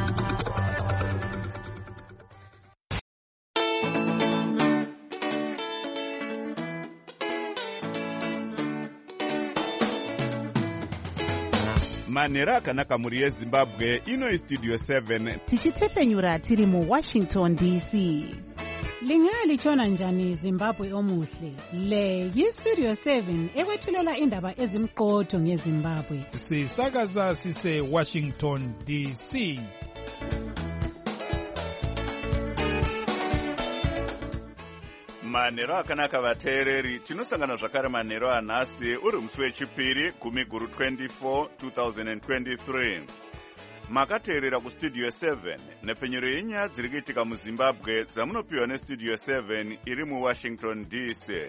Manhero akanaka muri yeZimbabwe, ino Studio 7 tichitefenyura tiri mu Washington DC. Lingalitshona njani Zimbabwe omuhle? Le yiStudio 7 ekwethulela indaba ezimqotho ngeZimbabwe. Sisakaza sise Washington DC. Manhero akanaka vateereri, tinosangana zvakare manhero anhasi uri musi wechipiri 10/24 2023. Makateerera kuStudio 7 nepfenyuro yenyaya dziri kuitika muZimbabwe dzamunopiwa neStudio 7 iri muWashington DC.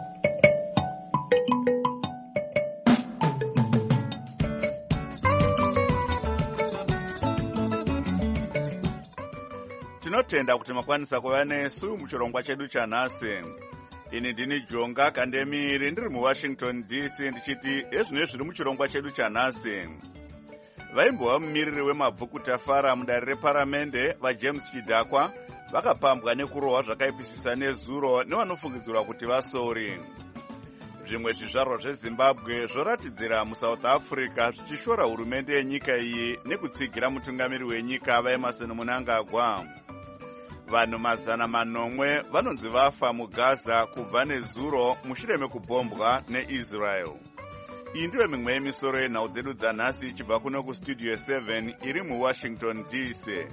Tinotenda kuti makwanisa kuva nesu muchirongwa chedu chanhasi. Ini ndini Jonga Kandemiri ndiri muWashington DC ndichiti ezvino zviri muchirongwa chedu chanhasi. Vaimbova mumiriri wemabvukutafara mudare reparamende vaJames Chidhakwa vakapambwa nekurohwa zvakaipisisa nezuro nevanofungidzirwa kuti vasori. Zvimwe zvizvarwa zveZimbabwe zvoratidzira muSouth Africa zvichishora hurumende yenyika iyi nekutsigira mutungamiri wenyika vaEmmerson Mnangagwa. Vanhu 900 vanonzi vafa muGaza kubva nezuro mushure mekubhombwa neIsrael. Iyi ndiyo mimwe yemisoro yenhau dzedu dzanhasi ichibva kuno kuStudio 7 iri muWashington DC.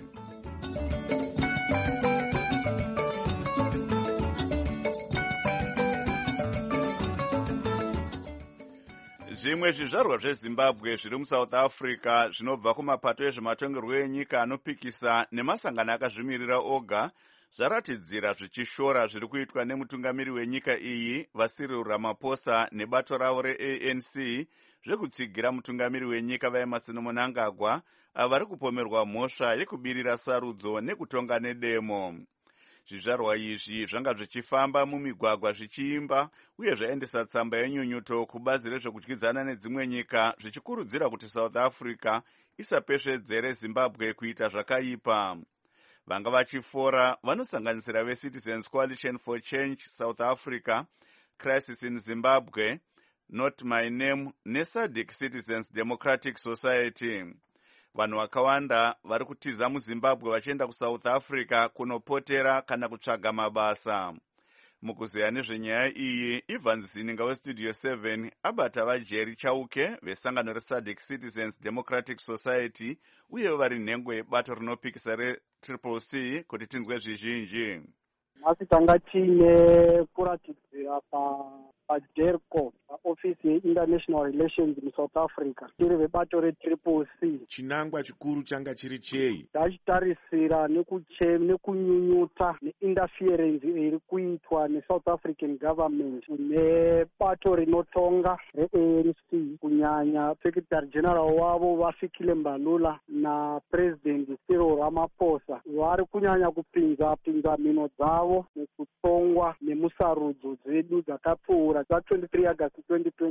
Zvimwe zvizvarwa zveZimbabwe zviri muSouth Africa zvinobva kumapato ezvematongerwo enyika anopikisa nemasangano akazvimirira oga zvaratidzira zvichishora zviri kuitwa nemutungamiri wenyika iyi vaCyril Ramaphosa nebato ravo reANC zvekutsigira mutungamiri wenyika vaEmmerson Mnangagwa avari kupomerwa mhosva yekubirira sarudzo nekutonga nedemo. Zvizvarwa izvi zvanga zvichifamba mumigwagwa zvichiimba uye zvaendesa tsamba yenyunyuto kubazi rezvekudyidzana nedzimwe nyika zvichikurudzira kuti South Africa isapesvedzere Zimbabwe kuita zvakaipa. Vanga vachifora vanosanganisira veCitizens Coalition for Change South Africa, Crisis in Zimbabwe, Not My Name neSADC Citizens Democratic Society. Vanhu vakawanda vari kutiza muZimbabwe vachienda kuSouth Africa kunopotera kana kutsvaga mabasa. Mukuzeya nezvenyaya iyi, Ivan Zininga weStudio 7 abata vaJerry Chauke vesangano reSADC Citizens Democratic Society uye vari nhengo yebato rinopikisa reCCC kuti tinzwe zvizhinji. Nhasi tanga tine kuratidzira paJerco, paofisi yeInternational Relations muSouth Africa, tiri vebato reCCC. Chinangwa chikuru changa chiri chei? Tachitarisira nekunyunyuta neinterference iri kuitwa neSouth African government nebato rinotonga reANC, kunyanya Secretary General wavo vaFikile Mbalula naPresident Cyril Ramaphosa vari kunyanya kupinza mino dzavo nekutongwa nemusarudzo dzedu dzakapfuura dza 23 August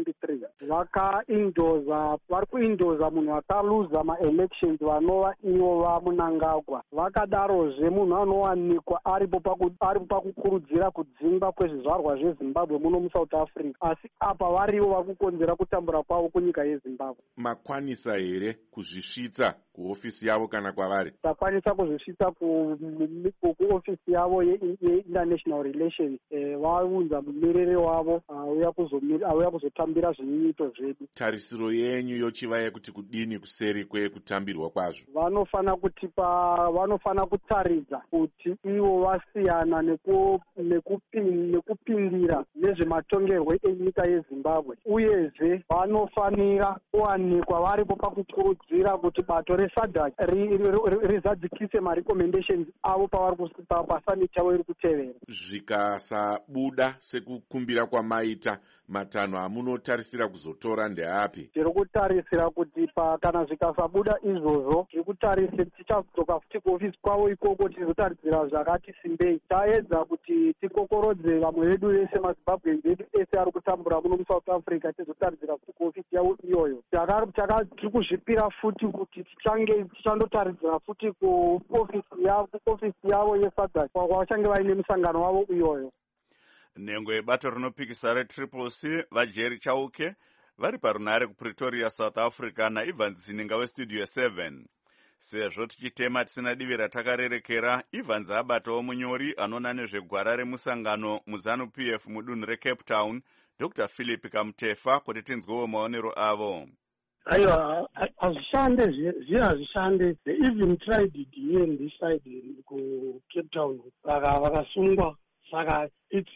2023. Vari kuindoza munhu akaluza ma-elections vanova ivo vaMnangagwa. Vakadarozve munhu anowanikwa aripo pakukurudzira kudzingwa kwezvizvarwa zveZimbabwe muno muSouth Africa, asi apa varivo vari kukonzera kutambura kwavo kunyika yeZimbabwe. Makwanisa here kuzvisvitsa kuofisi yavo kana kwavari? Takwanisa kuzvisvitsa kuofisi yavo yeInternational Relations. Vaunza mumiriri wavo auya kuzotambira zvinyito zvedu. Tarisiro yenyu yochiva yekuti kudini kuseri kwekutambirwa kwazvo? Vanofana kutaridza kuti ivo vasiyana nekupindira nezvematongerwo enyika yeZimbabwe, uyezve vanofanira kuwanikwa varipo pakukurudzira kuti bato reSADC rizadzikise marecommendations avo pasamiti yavo iri kutevera. Zvikasabuda sekukumbira kwamai kwaita, matanho amunotarisira kuzotora ndeapi? Tiri kutarisira kuti kana zvikasabuda izvozvo tiri kutarisira tichadzoka futi kuofisi kwavo ikoko tizotaridzira zvakati simbei. Taedza kuti tikokorodze vamwe vedu vese mazimbabwe vedu ese ari kutambura muno muSouth Africa tizotaridzira futi kuofisi yavo iyoyo. Tiri kuzvipira futi kuti tichandotaridzira futi kuofisi yavo yeSADC kwavachange vaine musangano wavo iyoyo. Nhengo yebato rinopikisa retriple C vaJerry Chauke vari parunare kuPretoria, South Africa naEvans Zininga westudio 7. Sezvo tichitema tisina divi ratakarerekera, Evans abatawo munyori anoona nezvegwara remusangano muZANU-PF mudunhu reCape Town, Dr. Philip Kamtefa, kuti tinzwewo maonero avo. Aiwa, hazvishande. They even tried it here in this side kuCape Town. Vakasungwa. Saka it's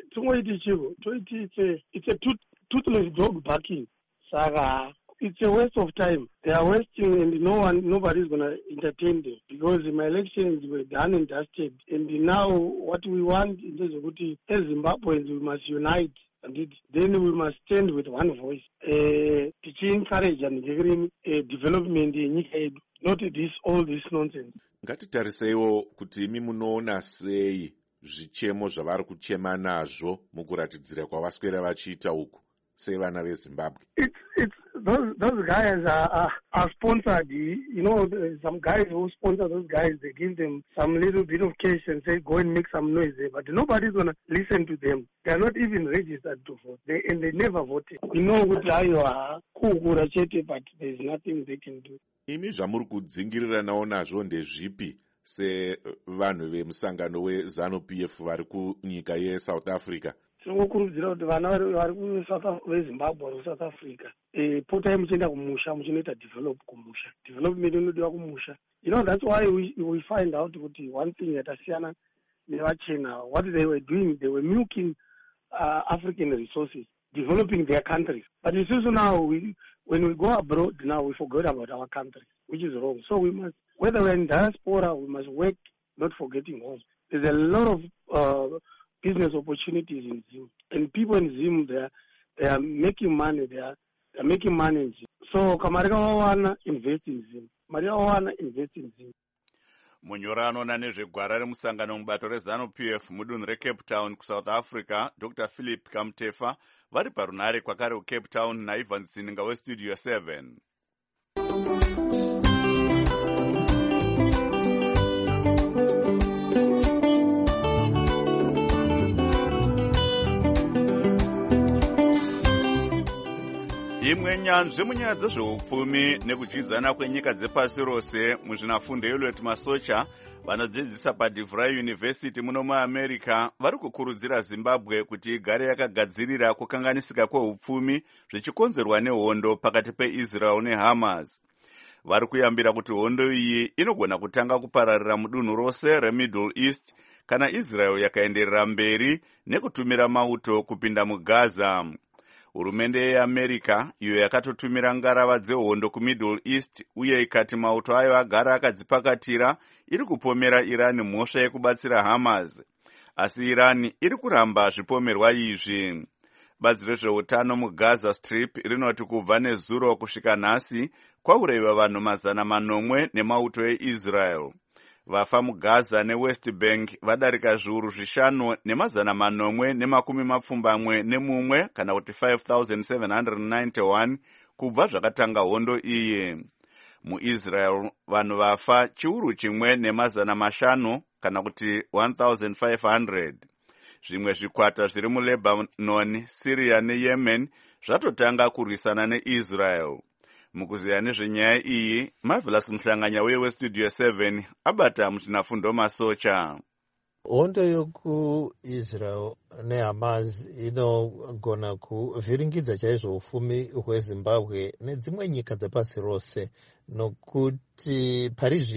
a toothless dog barking. Saka it's a waste of time. They are wasting, and nobody is gonna entertain them because my elections were done and dusted. And now what we want in terms of as Zimbabweans, we must unite, and then we must stand with one voice. To encourage and development in not all this nonsense. Ngatitariseiwo kuti imi munoona sei zvichemo zvavari kuchema nazvo mukuratidzira kwavaswera vachiita uku sevana veZimbabwe? Those guys are sponsored. Some guys who sponsor those guys, they give them some little bit of cash and say go and make some noise there, but nobody's gonna listen to them. They are not even registered to vote, and they never voted. We know what but there's nothing they can do. Imi zvamuri kudzingiriranawo nazvo ndezvipi sevanhu vemusangano weZANU-PF vari kunyika yeSouth Africa? Tinokurudzira kuti vana vari veZimbabwe vari kuSouth Africa potai muchienda kumusha muchinoita development inodiwa kumusha. That's why we find out kuti one thing yatasiyana nevachena, what they were doing, they were milking African resources, developing their countries. But it's also now when we go abroad now, we forget about our country, which is wrong. So we must, whether we're in diaspora, we must work, not forgetting home. There's a lot of business opportunities in Zim, and people in Zim, they are making money. They are making money in Zim. So Kamarika Wawana invest in Zim. Maria Wawana invest in Zim. Munyora anoona nezvegwara remusangano mubato reZANU-PF mudunhu reCape Town kuSouth Africa, Dr. Philip Kamtefa, vari parunare kwakare kuCape Town naEvans Zininga westudio 7. Imwe nyanzvi munyaya dzezveupfumi nekudyidzana kwenyika dzepasi rose muzvinafundo yeLwet Masocha vanodzidzisa paDivry University muno muAmerica vari kukurudzira Zimbabwe kuti igare yakagadzirira kukanganisika kweupfumi zvichikonzerwa nehondo pakati peIsrael neHamas. Vari kuyambira kuti hondo iyi inogona kutanga kupararira mudunhu rose reMiddle East kana Israel yakaenderera mberi nekutumira mauto kupinda muGaza. Hurumende yeAmerica iyo yakatotumira ngarava dzehondo kuMiddle East uye ikati mauto ayo agara akadzipakatira iri kupomera Iran mhosva yekubatsira Hamas. Asi Iran iri kuramba zvipomerwa izvi. Bazi rezveutano muGaza Strip rinoti kubva nezuro kusvika nhasi kwaurayiwa vanhu 900 nemauto eIsrael. Vafa muGaza neWest Bank vadarika zviuru 5,471 kana kuti 5,791 kubva zvakatanga hondo iyi. MuIsrael vanhu vafa chiuru 1,500 kana kuti 1,500. Zvimwe zvikwata zviri muLebanon, Syria neYemen zvatotanga kurwisana neIsrael. Mukuziya nezvenyaya iyi, Marvelous Muhlanganya westudio 7 abata muzvinafundo Masocha. Hondo yokuIsrael neHamas inogona kuvhiringidza chaizvo ufumi hweZimbabwe nedzimwe nyika dzepasi rose, nokuti pari zvino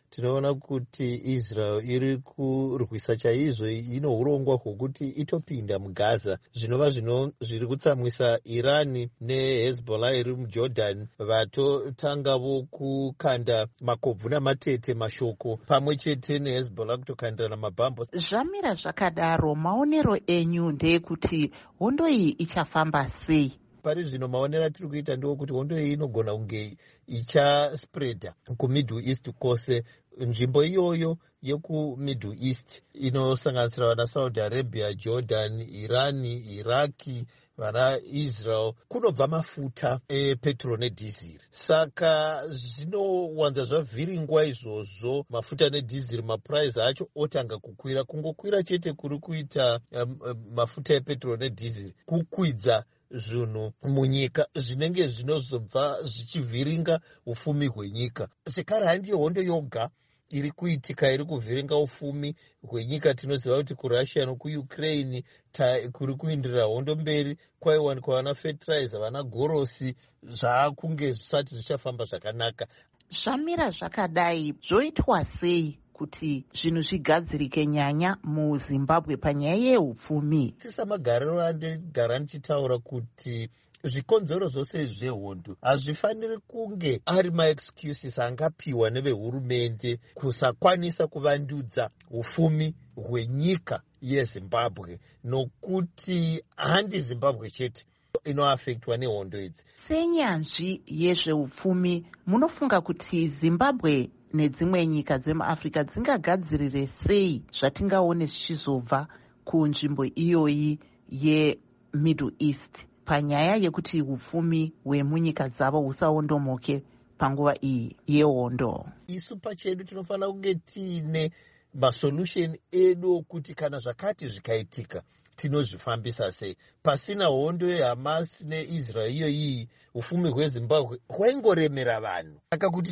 tinoona kuti Israel iri kurwisa chaizvo, ino urongwa hwokuti itopinda muGaza, zvinova zviri kutsamwisa Irani neHezbollah iri muJordan vatotangavo kukanda makobvu namatete mashoko pamwe chete neHezbollah kutokandirana mabhambo. Zvamira zvakadaro, maonero enyu ndeyekuti hondo iyi ichafamba sei? Pari zvino maonero atiri kuita ndewokuti hondo iyi inogona kunge ichaspreada kuMiddle East kwose. Nzvimbo iyoyo yekuMiddle East inosanganisira vana Saudi Arabia, Jordan, Irani, Iraki, vana Israel, kunobva mafuta epetrol nedhiziri. Saka zvinowanza zvavhiringwa izvozvo mafuta nedhiziri, mapuraizi acho otanga kukwira. Kungokwira chete kuri kuita mafuta epetrol nedhiziri kukwidza zvinhu munyika zvinenge zvinozobva zvichivhiringa ufumi hwenyika. Zvekare handiyo hondo yoga iri kuitika iri kuvhiringa ufumi hwenyika. Tinoziva kuti kuRussia nokuUkraine kuri kuindirira hondo mberi, kwaiwanikwa vana fertilizer, vana gorosi, zvaakunge zvisati zvichafamba zvakanaka. Zvamira zvakadai, zvoitwa sei kuti zvinhu zvigadzirike nyanya muZimbabwe panyaya yeupfumi? Sisamagariro andogara ndichitaura kuti zvikonzero zvose zvehondo hazvifaniri kunge ari maexcuses angapiwa nevehurumende kusakwanisa kuvandudza ufumi hwenyika yeZimbabwe, nokuti handi Zimbabwe chete inoafektwa nehondo idzi. Senyanzvi yezveupfumi, munofunga kuti Zimbabwe nedzimwe nyika dzemuAfrica dzingagadzirire sei zvatingaone zvichizobva kunzvimbo iyoyi yeMiddle East panyaya yekuti upfumi hwemunyika dzavo husaondomoke panguva iyi yehondo? Isu pachedu tinofanira kunge tiine masolution edu kuti kana zvakati zvikaitika tinozvifambisa sei. Pasina hondo yeHamas neIsrael iyoyi, ufumi hweZimbabwe hwaingoremera vanhu. Saka kuti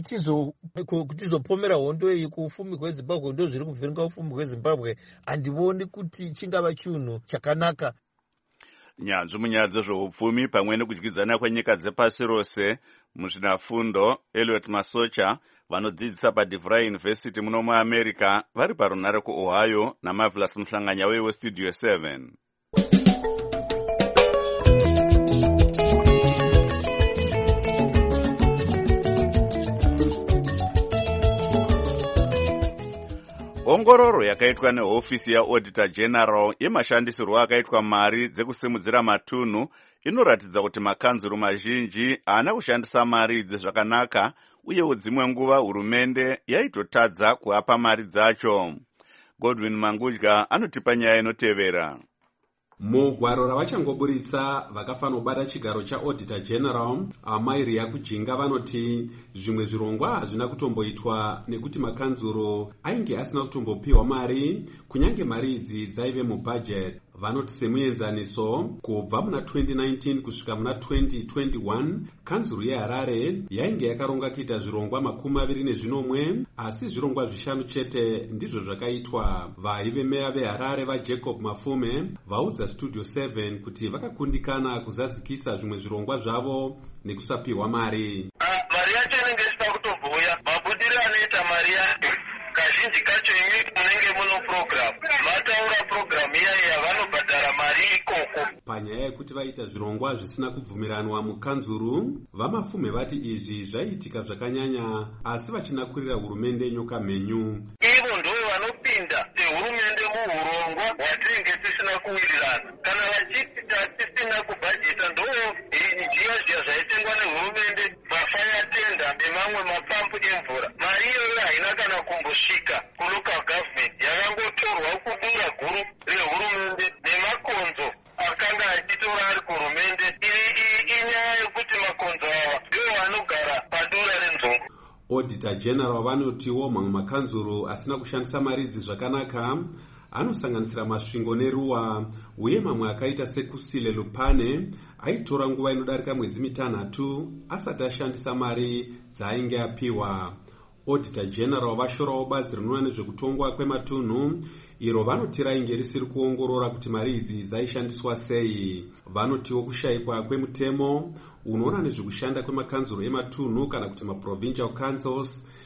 tizopomera hondo iyi kuufumi hweZimbabwe ndo zviri kuvhiringa ufumi hweZimbabwe, handivoni kuti chingava chinhu chakanaka. Nyanzvi munyaya dzezveupfumi pamwe nekudyidzana kwenyika dzepasi rose, muzvinafundo Elliot Masocha vanodzidzisa paDeVry University muno muAmerica vari parunhare kuOhio naMarvelous Muhlanganya weStudio 7. Ongororo yakaitwa nehofisi yaAuditor General yemashandisirwo akaitwa mari dzekusimudzira matunhu inoratidza kuti makanzuru mazhinji haana kushandisa mari idzi zvakanaka, uyewo dzimwe nguva hurumende yaitotadza kuapa mari dzacho. Godwin Mangudya anotipa nyaya inotevera. Mugwaro ravachangoburitsa vakafanobata chigaro chaAuditor General amairi yakujinga vanoti zvimwe zvirongwa hazvina kutomboitwa nekuti makanzuro ainge asina kutombopiwa mari, kunyange mari idzi dzaive mubudget. Vanoti semuenzaniso, kubva muna 2019 kusvika muna 2021 kanzuru yeHarare yainge yakaronga kuita zvirongwa 21, asi zvirongwa 5 chete ndizvo zvakaitwa. Vaive meya veHarare vaJacob Mafume vaudza Studio 7 kuti vakakundikana kuzadzikisa zvimwe zvirongwa zvavo nekusapiwa mari. Mari yacho inenge isina kutomboya, mabudiro anoita mari yacho kazhinji kacho imi munenge muno program, mataura program iya vanobhadhara mari ikoko. Panyaya yekuti vaita zvirongwa zvisina kubvumiranwa mukanzuru, vaMafume vati izvi zvaiitika zvakanyanya, asi vachinakurira hurumende nyoka mhenyu. Ivo ndo vanopinda sehurumende muhurongwa hwatinenge tisina kuwirirana. Kana vachiti tisina kubhajeta ndo njiya zvaitengwa nehurumende, mafaya tenda nemamwe mapampu emvura. Mari iyoyo haina kana kumbosvika kulocal government, yakangotorwa kudura guru rehurumende nemakonzo akanga achitora ari kuhurumende. Inyaya yekuti makonzo ava ndiwo vanogara padura renzungu. Auditor General vanotiwo mamwe makanzuro asina kushandisa mari idzi zvakanaka anosanganisira Masvingo neRuwa, uye mamwe akaita seKusile Lupane aitora nguva inodarika mwedzi 3 asati ashandisa mari dzaainge apiwa. Auditor General vashorawo bazi rinoona nezvekutongwa kwematunhu iro vanoti rainge risiri kuongorora kuti mari idzi dzaishandiswa sei. Vanotiwo kushayikwa kwemutemo unoona nezvekushanda kwemakanzuro ematunhu kana kuti maprovincial councils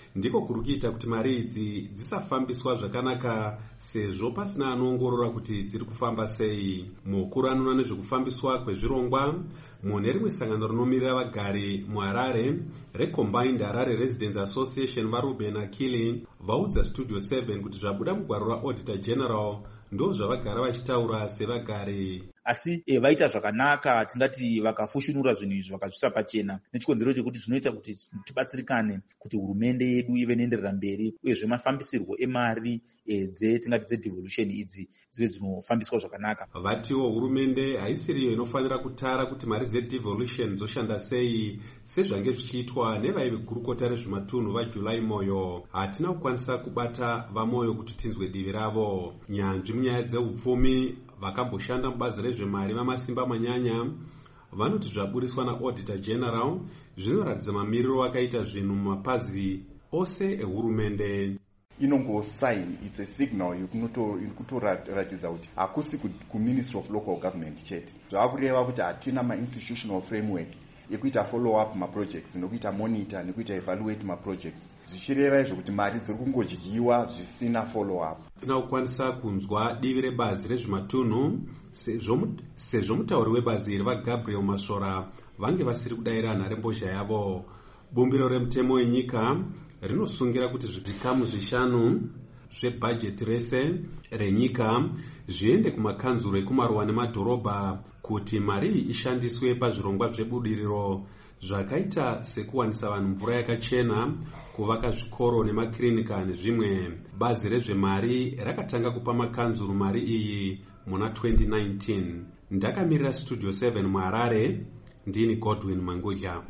ndiko kuri kuita kuti mari idzi dzisafambiswa zvakanaka sezvo pasina anoongorora kuti dziri kufamba sei. Mukuru anoona nezvekufambiswa kwezvirongwa mune rimwe sangano rinomirira vagari muHarare reCombined Harare Residents Association vaRuben Akili vaudza Studio 7 kuti zvabuda mugwaro raAuditor General ndo zvavagara vachitaura sevagari. Asi vaita zvakanaka, tingati vakafushunura zvinhu izvi vakazvisa pachena, nechikonzero chekuti zvinoita kuti tibatsirikane kuti hurumende yedu ive neenderera mberi, uyezve mafambisirwo emari tingati dzedevolution idzi dzive dzinofambiswa zvakanaka. Vatiwo hurumende haisiriyo inofanira kutara kuti mari dzedevolution dzoshanda sei, sezvange zvichiitwa nevaigurukota rezvematunhu vaJuly Moyo. Hatina kukwanisa kubata vaMoyo kuti tinzwe divi ravo. Nyanzvi munyaya dzeupfumi vakamboshanda mubazi rezvemari vamasimba manyanya vanoti zvaburiswa naAuditor General zvinoratidza mamiriro akaita zvinhu mumapazi ose ehurumende. Inongosign, it's a signal yekutoratidza kuti hakusi kuMinistry of Local Government chete. Zvakureva kuti hatina ma-institutional framework yekuita follow-up ma-projects, nekuita monitor, nekuita evaluate ma-projects. Zvichireva izvo kuti mari dziri kungodyiwa zvisina follow-up. Tina kukwanisa kunzwa divi rebazi rezvematunhu sezvo mutauri webazi iri vaGabriel Masora vange vasiri kudayira nharembozha yavo. Bumbiro remutemo wenyika rinosungira kuti zvikamu 5 zvebhajeti rese renyika zviende kumakanzuro ekumaruwa nemadhorobha kuti mari ishandiswe pazvirongwa zvebudiriro zvakaita sekuwanisa vanhu mvura yakachena, kuvaka zvikoro nemakirinika nezvimwe. Bazi rezvemari rakatanga kupa makanzuro mari iyi muna 2019. Ndakamirira Studio 7 muHarare, ndini Godwin Mangudya.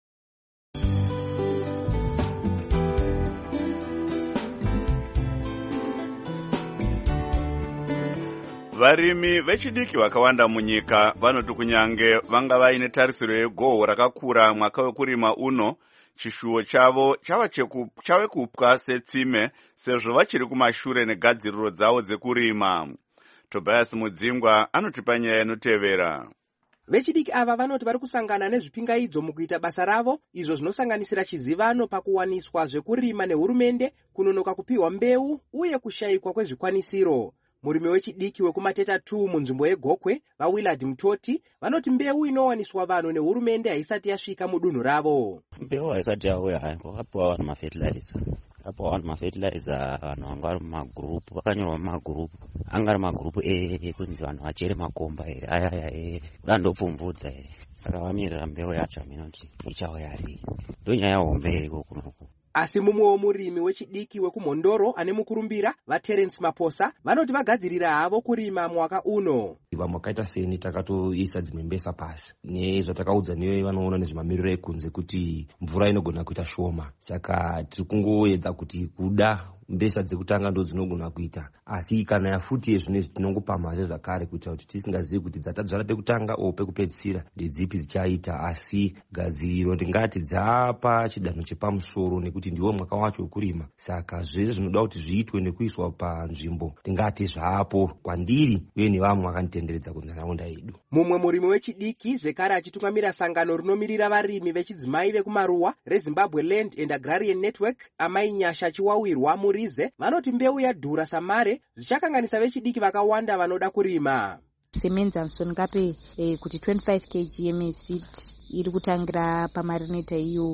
Varimi vechidiki vakawanda munyika vanoti kunyange vanga vaine tarisiro yegohwo rakakura mwaka wekurima uno, chishuwo chavo chave kupwa setsime sezvo vachiri kumashure negadziriro dzavo dzekurima. Tobias Mudzingwa anotipa nyaya inotevera. Vechidiki ava vanoti vari kusangana nezvipingaidzo mukuita basa ravo, izvo zvinosanganisira chizivano pakuwaniswa zvekurima nehurumende, kunonoka kupiwa mbeu uye kushayikwa kwezvikwanisiro. Murimi wechidiki wekumateta 2 munzvimbo yeGokwe, vaWillard Mutoti, vanoti mbeu inowaniswa vanhu nehurumende haisati yasvika mudunhu ravo. Mbeu haisati yauya hangu, apo vanhu mafertilizer. Apo vanhu mafertilizer vanhu vanga vari mumagroup, vakanyorwa mumagroup. Anga ari magroup kunzi vanhu vachere makomba ere, aya kudandopfumbudza ere. Saka vamirira mbeu yacho minoti ichauya ri. Ndonyaya hombe iriko kunoku. Asi mumwewo murimi wechidiki wekumhondoro ane mukurumbira vaTerence Maposa vanoti vagadzirira havo kurima mwaka uno. Vamwe vakaita seni takatoisa dzimwe mbesa pasi nezvatakaudza newe vanoona nezvemamiriro ekunze kuti mvura inogona kuita shoma, saka tiri kungoedza kuti kuda mbesa dzekutanga ndo dzinogona kuita, asi kana yafuti yezvinezvi tinongopa mazve zvakare kuita kuti tisingazivi kuti dzatadzvara pekutanga o pekupedzisira ndedzipi dzichaita, asi gadziriro ndingati dzapa chidanho chepamusoro nekuti ndiwo mwaka wacho wekurima, saka zvese zvinoda kuti zviitwe nekuiswa panzvimbo ndingati zvapo kwandiri uye nevamwe vakanditenderedza kunharaunda yedu. Mumwe murimi wechidiki zvekare achitungamira sangano riноmirira varimi vechidzimai vekumaruwa reZimbabwe Land and Agrarian Network, Amai Nyasha Chiwawirwa Murize, vanoti mbeu yadhura samare zvichakanganisa vechidiki vakawanda vanoda kurima. Semenza Ngape kuti 25 kg yemeseed iri kutangira pamari inoita iyo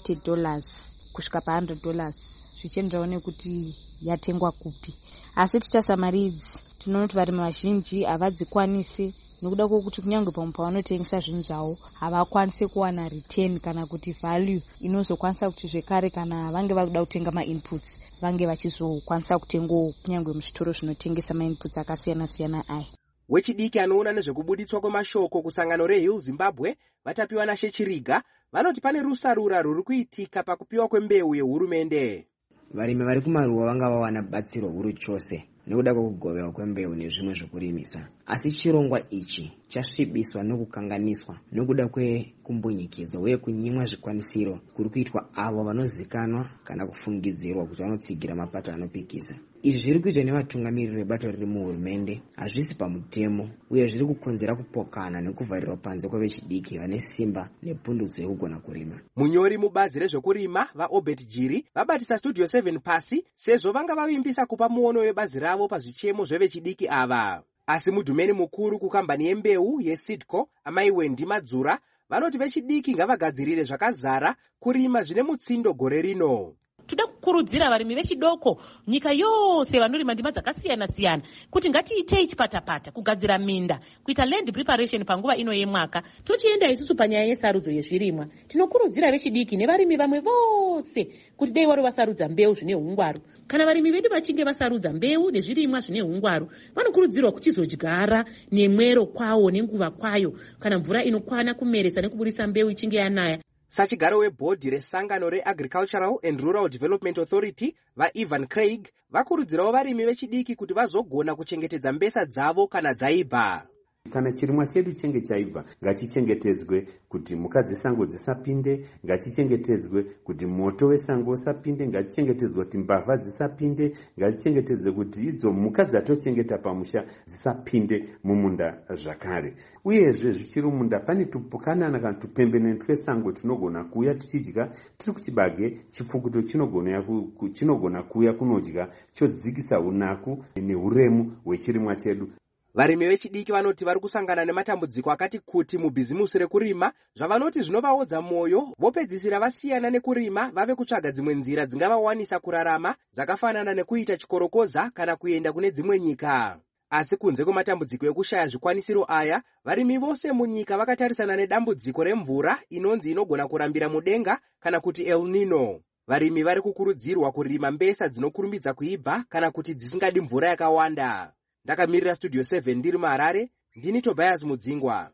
$80 kusvika pa$100 zvichienderana nekuti yatengwa kupi. Asi tichasa mari idzi tinoona kuti varimi vazhinji havadzikwanisi nekuda kwokuti kunyange pamwe pavanotengesa zvinhu zvavo havakwanisi kuwana return kana kuti value inozokwanisa kuti zvekare kana vange vakuda kutenga ma-inputs vange vachizokwanisa kutengawo kunyange muzvitoro zvinotengesa ma-inputs akasiyana siyana aya. Wechidiki anoona nezvekubuditswa kwemashoko kusangano reHill Zimbabwe vatapiwa naShechiriga vanoti pane rusarura ruri kuitika pakupiwa kwembeu yehurumende. Varimi vari kumaruwa vanga vawana batsiro huru chose. nekuda kwekugoverwa kwembeu nezvimwe zvokurimisa. Asi chirongwa ichi chasvibiswa nekukanganiswa nekuda kwekumbunyikidzo uye kunyimwa zvikwanisiro kuri kuitwa avo vanozikanwa kana kufungidzirwa kuti vanotsigira mapato anopikisa. Izvi zviri kuitwa nevatungamiriri vebato riri muhurumende hazvisi pamutemo uye zviri kukonzera kupokana nekuvharirwa panze kwevechidiki vane simba nepundutso yekugona kurima. Munyori mubazi rezvokurima vaObert Jiri vabatisa Studio 7 pasi sezvo vanga vavimbisa kupa muono webazi ravo pazvichemo zvevechidiki ava. Asi mudhumeni mukuru kukambani yembeu yeSidco amai Wendi Madzura vanoti vechidiki ngavagadzirire zvakazara kurima zvine mutsindo gore rino. Toda kukurudzira varimi vechidoko nyika yose vanorima ndima dzakasiyana siyana kuti ngatiitei chipatapata kugadzira minda kuita land preparation panguva ino yemwaka. Tochienda isusu panyaya yesarudzo yezvirimwa, tinokurudzira vechidiki nevarimi vamwe vose kuti dei wari vasarudza mbeu zvine hungwaru. Kana varimi vedu vachinge vasarudza mbeu nezvirimwa zvine hungwaru, vanokurudzirwa kuchizodyara nemwero kwawo nenguva kwayo kana mvura inokwana kumeresa nekuburisa mbeu ichinge yanaya. Sachigaro webhodhi resangano reAgricultural and Rural Development Authority vaEvan Craig vakurudzirawo varimi vechidiki kuti vazogona kuchengetedza mbesa dzavo kana dzaibva. Kana chirimwa chedu chenge chaibva ngachichengetedzwe kuti mhuka dzesango dzisapinde, ngachichengetedzwe kuti moto wesango usapinde, ngachichengetedzwe kuti mbavha dzisapinde, ngachichengetedzwe kuti idzo mhuka dzatochengeta pamusha dzisapinde mumunda zvakare. Uyezve zvichiri munda pane tupukanana kana tupembenene twesango tunogona kuuya tichidya tiri kuchibage, chipfukuto chinogona kuuya kunodya chodzikisa unaku neuremu hwechirimwa chedu. Varimi vechidiki vanoti vari kusangana nematambudziko akati kuti mubhizimusi rekurima zvavanoti zvinovaodza mwoyo, vopedzisira vasiyana nekurima vave kutsvaga dzimwe nzira dzingavawanisa kurarama dzakafanana nekuita chikorokoza kana kuenda kune dzimwe nyika. Asi kunze kwematambudziko ekushaya zvikwanisiro aya, varimi vose munyika vakatarisana nedambudziko remvura inonzi inogona kurambira mudenga kana kuti El Nino. Varimi vari kukurudzirwa kurima mbesa dzinokurumbidza kuibva kana kuti dzisingadi mvura yakawanda. Ndakamirira Studio 7 ndiri muHarare, ndini Tobias Mudzingwa.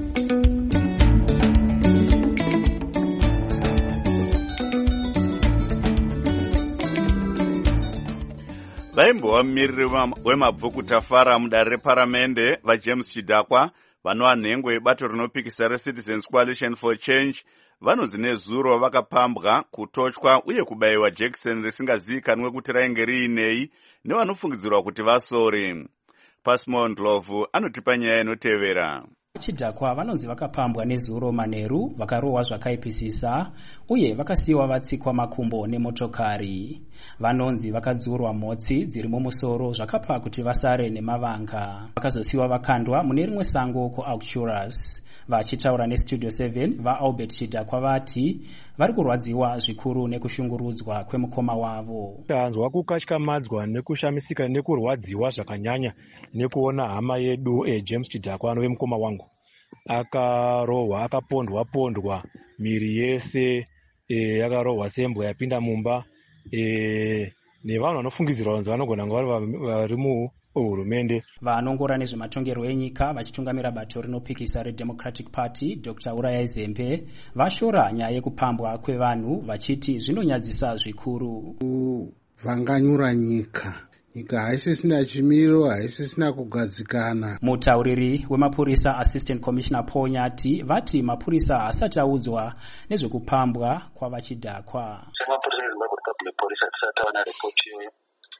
Vaimbova mumiriri wemabvukutafara mudare reparamende vaJames Chidakwa vanova nhengo yebato rinopikisa reCitizens Coalition for Change vanonzi nezuro vakapambwa, kutochwa uye kubayiwa jekiseni risingazivikanwe kuti rainge riinei nevanofungidzirwa kuti vasori. Pasmond Love anotipa nyaya inotevera. Chidakwa vanonzi vakapambwa nezuro manheru vakarohwa zvakaipisisa uye vakasiyiwa vatsikwa makumbo nemotokari. Vanonzi vakadzurwa motsi dziri mumusoro zvakapa kuti vasare nemavanga. Vakazosiyiwa vakandwa mune rimwe sango kuAucturus. Vachitaura neStudio 7 vaAlbert Chidakwa vati vari kurwadziwa zvikuru nekushungurudzwa kwemukoma wavo. Tanzwa kukatyamadzwa nekushamisika nekurwadziwa zvakanyanya nekuona hama yedu James Chidakwa wemukoma wangu akarohwa, akapondwa miri yese yakarohwa sembwa yapinda mumba nevanhu vanofungidzirwa kunzi vanogona kunge vari muhurumende. Vanongora nezvematongerwo enyika vachitungamira bato rinopikisa reDemocratic Party Dr. Uraya Zembe vashora nyaya yekupambwa kwevanhu vachiti zvinonyadzisa zvikuru. Vanganyura nyika haisisina chimiro, haisisina kugadzikana. Mutauriri wemapurisa Assistant Commissioner Paul Nyati vati mapurisa asati audzwa nezvekupambwa kwavachidakwa. Semapurisa eZimbabwe Public Police hatisati tawana ripoti iyoyo.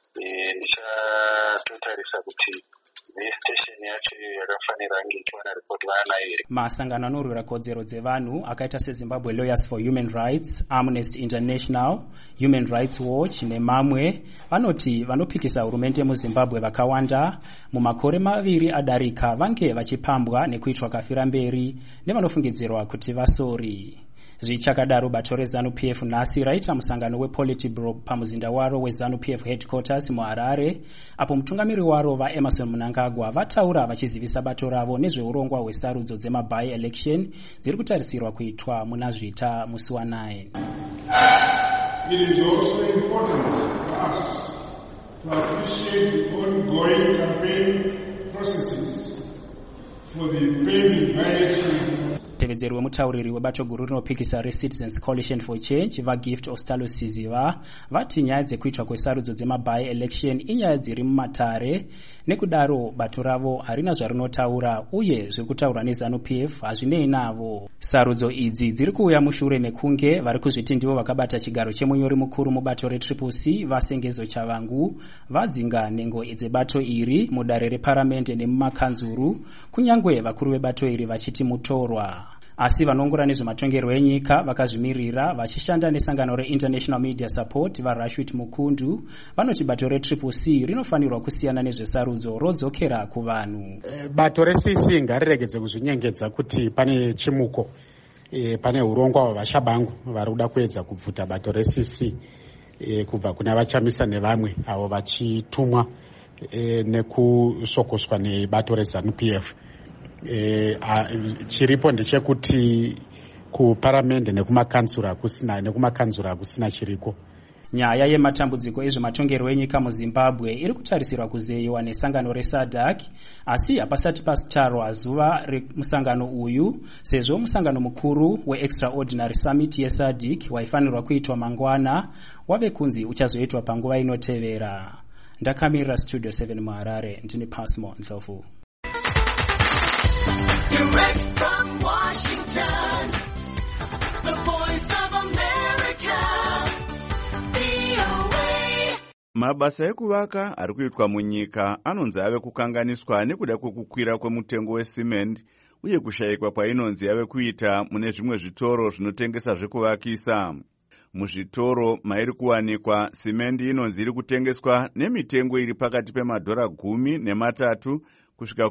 Ndichatotarisa kuti station yacho yakafanira kunge ichiwana ripoti vanayo here. Masangano anorwira kodzero dzevanhu akaita seZimbabwe Lawyers for Human Rights, Amnesty International, Human Rights Watch nemamwe vanoti vanopikisa hurumende muZimbabwe vakawanda mumakore maviri adarika vange vachipambwa nekuitwa kafira mberi nevanofungidzirwa kuti vasori. Zvichakadaro bato reZANU-PF nhasi raita musangano wePolitburo pamuzinda waro weZANU-PF headquarters muHarare, apo mutungamiri waro vaEmerson Mnangagwa vataura vachizivisa bato ravo nezveurongwa hwesarudzo dzemaby election dziri kutarisirwa kuitwa muna Zvita musi wa9. It is also important for us to appreciate the ongoing campaign processes for the pending by-elections mutevedzeri wemutauriri webato guru rinopikisa reCitizens Coalition for Change vagift ostalo siziva vati nyaya dzekuitwa kwesarudzo dzemaby election inyaya dziri mumatare, nekudaro bato ravo harina zvarinotaura uye zviri kutaurwa neZANU-PF hazvinei navo. Sarudzo idzi dziri kuuya mushure mekunge vari kuzviti ndivo vakabata chigaro chemunyori mukuru mubato reCCC Vasengezo Chavangu vadzinga nhengo dzebato iri mudare reparamende nemumakanzuru, kunyangwe vakuru vebato iri vachiti mutorwa. Asi vanongora nezvematongerwo enyika vakazvimirira vachishanda nesangano reInternational Media Support vaRashid Mukundu vanoti bato reCCC rinofanirwa kusiyana nezvesarudzo rodzokera kuvanhu. Bato reCC ngariregedze kuzvinyengedza kuti pane chimuko pane urongwa hwavashabangu vari kuda kuedza kubvuta bato reCC kubva kuna vachamisa nevamwe avo vachitumwa nekusokoswa nebato reZANU-PF. Chiripo ndechekuti kuparamende nekumakanzura kusina chiriko. Nyaya yematambudziko ezvematongerwo enyika muZimbabwe iri kutarisirwa kuzeyiwa nesangano reSADC, asi hapasati pasitarwa zuva remusangano uyu, sezvo musangano mukuru weExtraordinary Summit yeSADC waifanirwa kuitwa mangwana wave kunzi uchazoitwa panguva inotevera. Ndakamirira Studio 7 muHarare, ndini Pasmo Ndlovu. Direct from Washington, the voice of America, VOA. Mabasa ekuvaka ari kuitwa munyika anonzi ave kukanganiswa nekuda kwekukwira kwemutengo wesimende uye kushayikwa kwainonzi yave kuita mune zvimwe zvitoro zvinotengesa zvekuvakisa. Muzvitoro mairi kuwanikwa simende inonzi iri kutengeswa nemitengo iri pakati $10 nematatu kusvika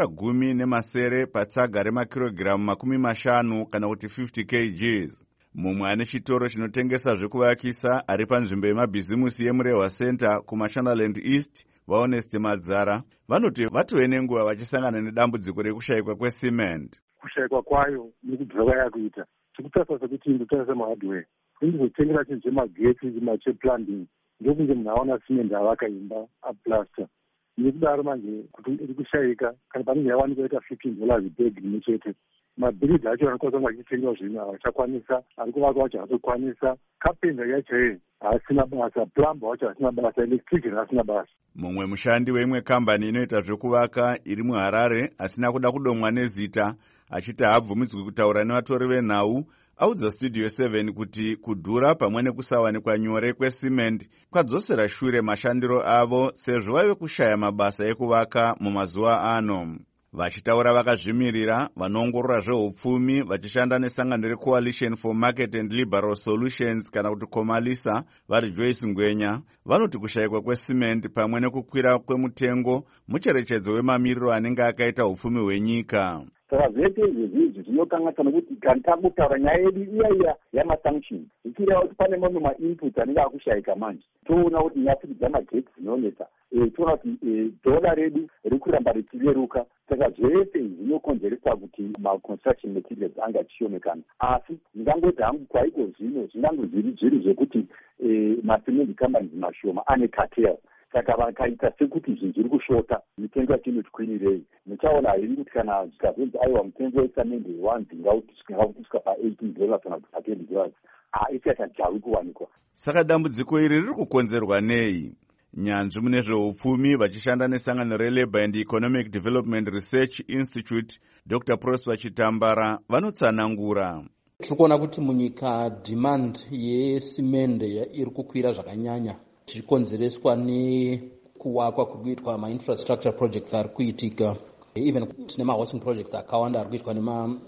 $10 patsaga remakirogiramu 50 kana kuti 50 kg. Mumwe ane chitoro chinotengesa zvekuvakisa ari panzvimbo yemabhizimusi yeMurehwa Center kuMashonaland East, vaHonest Madzara, vanoti vatove nenguva vachisangana nedambudziko rekushayikwa kwesimende. Kushayikwa kwayo nekudhova yakuita chikutarisa sekuti ndotarisa mahardware indizotengera chinhu chemagetsi chemaplumbing ndokunge munhu aona simende avaka imba aplaster. Nekudaro manje kuti iri kushayika kana panenge yawanikwa ita $15 bag rimwe chete. Mabhiriji acho anokwanisa kunge achitengewa zvinhu havachakwanisa, ari kuvaka wacho haatokwanisa, kapenda yacho haasina basa, plumber wacho haasina basa, electrician haasina basa. Mumwe mushandi weimwe kambani inoita zvekuvaka iri muHarare asina kuda kudomwa nezita achiti haabvumidzwi kutaura nevatori venhau audza Studio 7 kuti kudhura pamwe nekusawanikwa nyore kwesimende kwadzosera shure mashandiro avo sezvo vaive kushaya mabasa ekuvaka mumazuva ano. Vachitaura vakazvimirira, vanoongorora zveupfumi vachishanda nesangano reCoalition for Market and Liberal Solutions kana kuti Comalisa vari Joyce Ngwenya, vanoti kushayikwa kwesimende pamwe nekukwira kwemutengo mucherechedzo wemamiriro anenge akaita upfumi hwenyika. Saka zvese izvi zvinokanganisa nokuti kana takutaura nyaya yedu iya yamasanction ichireva kuti pane mamwe mainput anenge akushayika manje. Toona kuti nyafiri dzamagetsi dzinonetsa, toona kuti dhola redu riri kuramba richireruka. Saka zvese izvi zvinokonzeresa kuti maconstruction materials anga achishomekana. Asi ndingangoti hangu kwaiko zvino zvingango zviri zvekuti masimende companies mashoma ane cartel. Saka vakaita sekuti zvinhu zviri kushota, mitengo yacho inotikwinirei. Muchaona heri kuti kana zvikazonzi aiwa mutengo wesamende wanzinga kusvika pa$18 kana kuti pa$20, ichachajawi kuwanikwa. Saka dambudziko iri riri kukonzerwa nei? Nyanzvi mune zveupfumi vachishanda nesangano reLabour and Economic Development Research Institute, Dr. Prosper Chitambara, vanotsanangura. Tiri kuona kuti munyika demand yesimende iri kukwira zvakanyanya, zvichikonzereswa nekuwakwa kuitwa mainfrastructure projects ari kuitika, even tine mahousing projects akawanda ari kuitwa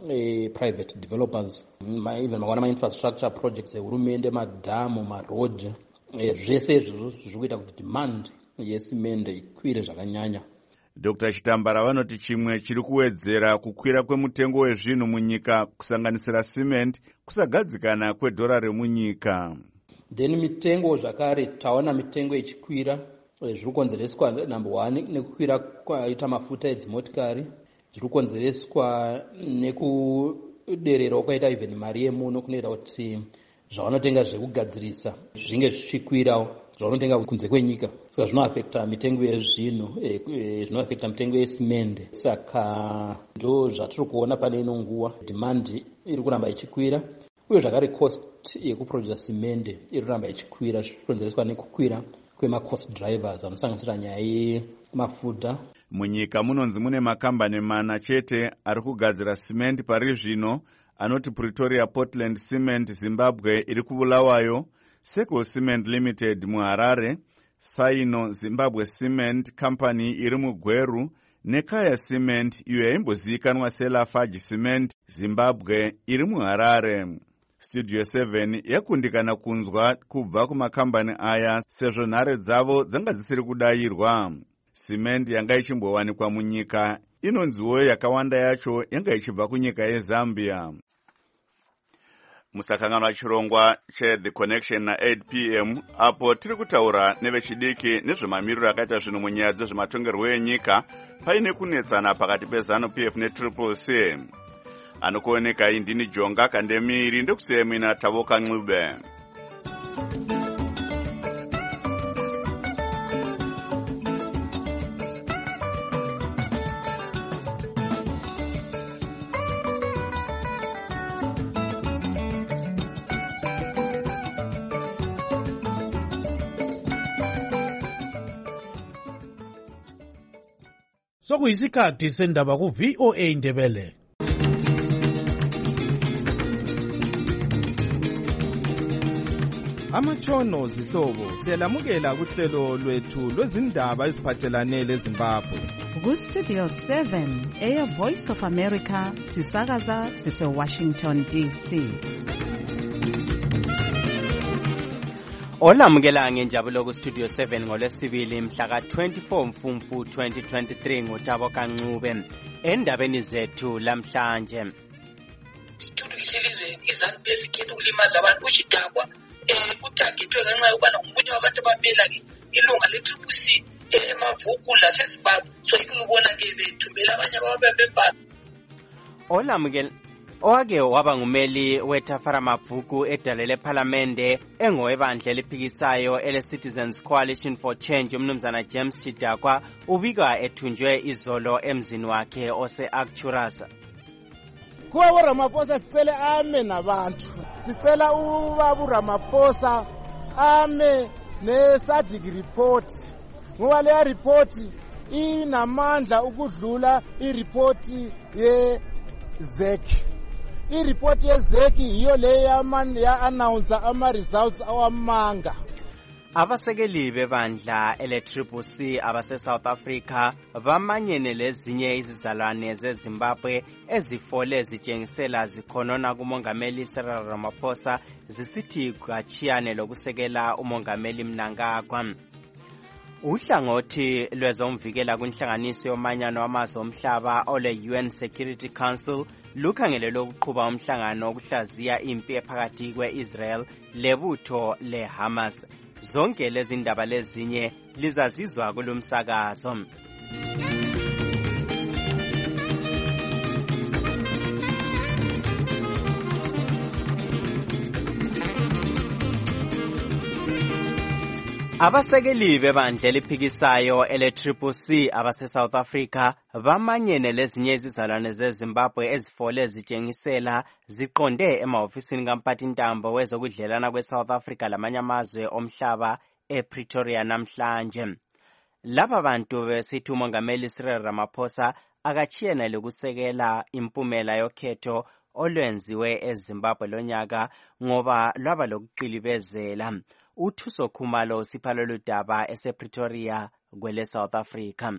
private developers, even makaona mainfrastructure projects ehurumende, madhamu, maroad, zvese izvozvo zviri kuita kuti demand yesimende ikwire zvakanyanya. Dr. Chitambara vanoti chimwe chiri kuwedzera kukwira kwemutengo wezvinhu munyika kusanganisira simende kusagadzikana kwedhora remunyika. Then mitengo zvakare taona mitengo ichikwira zviri kukonzereswa number 1 nekukwira kwaita mafuta edzimotikari, zviri kukonzereswa nekuderera kwaita even mari yemuno kunoita kuti zvavanotenga zvekugadzirisa zvinge zvichikwirawo. zvavanotenga kunze kwenyika, saka zvinoafekta mitengo yezvinhu, zvinoafekta mitengo yesimende. Saka ndo zvatiri kuona pane ino nguva demand iri kuramba ichikwira, uye zvakare cost yekuproduce simende iri kuramba ichikwira, zvichikonzereswa nekukwira kwema-cost drivers anosanganisira nyaya yemafuta. Munyika munonzi mune makambani mana chete ari kugadzira simende pari zvino, anoti Pretoria Portland Cement Zimbabwe iri kuBulawayo, Seco Cement Limited muHarare, Saino Zimbabwe Cement Company iri muGweru, neKaya Cement iyo yaimbozivikanwa seLafarge Cement Zimbabwe iri muHarare. Studio 7 yakundikana kunzwa kubva kumakambani aya sezvo nhare dzavo dzanga dzisiri kudayirwa. Simende yanga ichimbowanikwa munyika inonziwo yakawanda yacho yanga ichibva kunyika yeZambia. Musakanganwa chirongwa cheThe Connection na 8 p.m. apo tiri kutaura nevechidiki nezvemamiriro akaita zvinhu munyaya dzezvematongerwo enyika paine kunetsana pakati peZANU-PF neCCC. Anokuoneka indini Jonga Kandemiri ndokusiyemina Tavoka Ncube. Sokuyisikhathi sendaba ku-VOA Indebele. Amatshono zihlobo siyalamukela kuhlelo lwethu lwezindaba eziphathelane leZimbabwe. Ku-Studio 7 Air Voice of America sisakaza sise-Washington DC. Olamukela ngenjabulo ku-Studio 7 ngolwesibili mhla ka-24 Mfumfu 2023 nguTaboka Ncube. Endabeni zethu lamhlanje. Isizwe iZANU-PF ikhetha ukulimaza abantu kuchidakwa kutagethwe ngenxa yokubana umbunye wabantu abamela ilunga le-CCC emavuku laseZimbabwe. So ikubona ke bethumbela abanye ababebebhala. Olamukela Owake waba ngumeli weTafara Mabvuku edale leParliamente engowebandla eliphikisayo ele-Citizens Coalition for Change umnumzana James Chidakwa ubika ethunjwe izolo emzini wakhe ose-Arcturus. Kuba Ramaphosa sicela ame nabantu, sicela ubaba Ramaphosa ame ne-SADC report, ngoba leya report inamandla ukudlula i-report ye-ZEC. I-report ye-ZEC yiyo le ya-announce ama-results awamanga. Abasekeli bebandla ele-CCC abase-South Africa bamanyene lezinye izizalwane zeZimbabwe ezifole zitshengisela zikhonona kumongameli Cyril Ramaphosa zisithi kachiyane lokusekela umongameli Mnangagwa. Uhlangothi lwezomvikela kwinhlanganiso yomanyano wamazwe omhlaba ole-UN Security Council lukhangelele ukuqhuba umhlangano wokuhlaziya impi ephakathi kwe-Israel lebutho le-Hamas. Zonke lezi ndaba lezinye lizazizwa kulumsakazo. Abasekeli bebandla eliphikisayo ele-CCC abase-South Africa bamanyene lezinye izizalwane zeZimbabwe ezifole zitshengisela ziqonde emahofisini kamphathintambo wezokudlelana kwe-South Africa lamanye amazwe omhlaba ePretoria namhlanje. Laba bantu besithi umongameli Cyril Ramaphosa akachiyena lokusekela impumela yokhetho olwenziwe eZimbabwe lonyaka ngoba lwaba lokuqilibezela. Uthuso Khumalo siphala ludaba esePretoria kwele South Africa.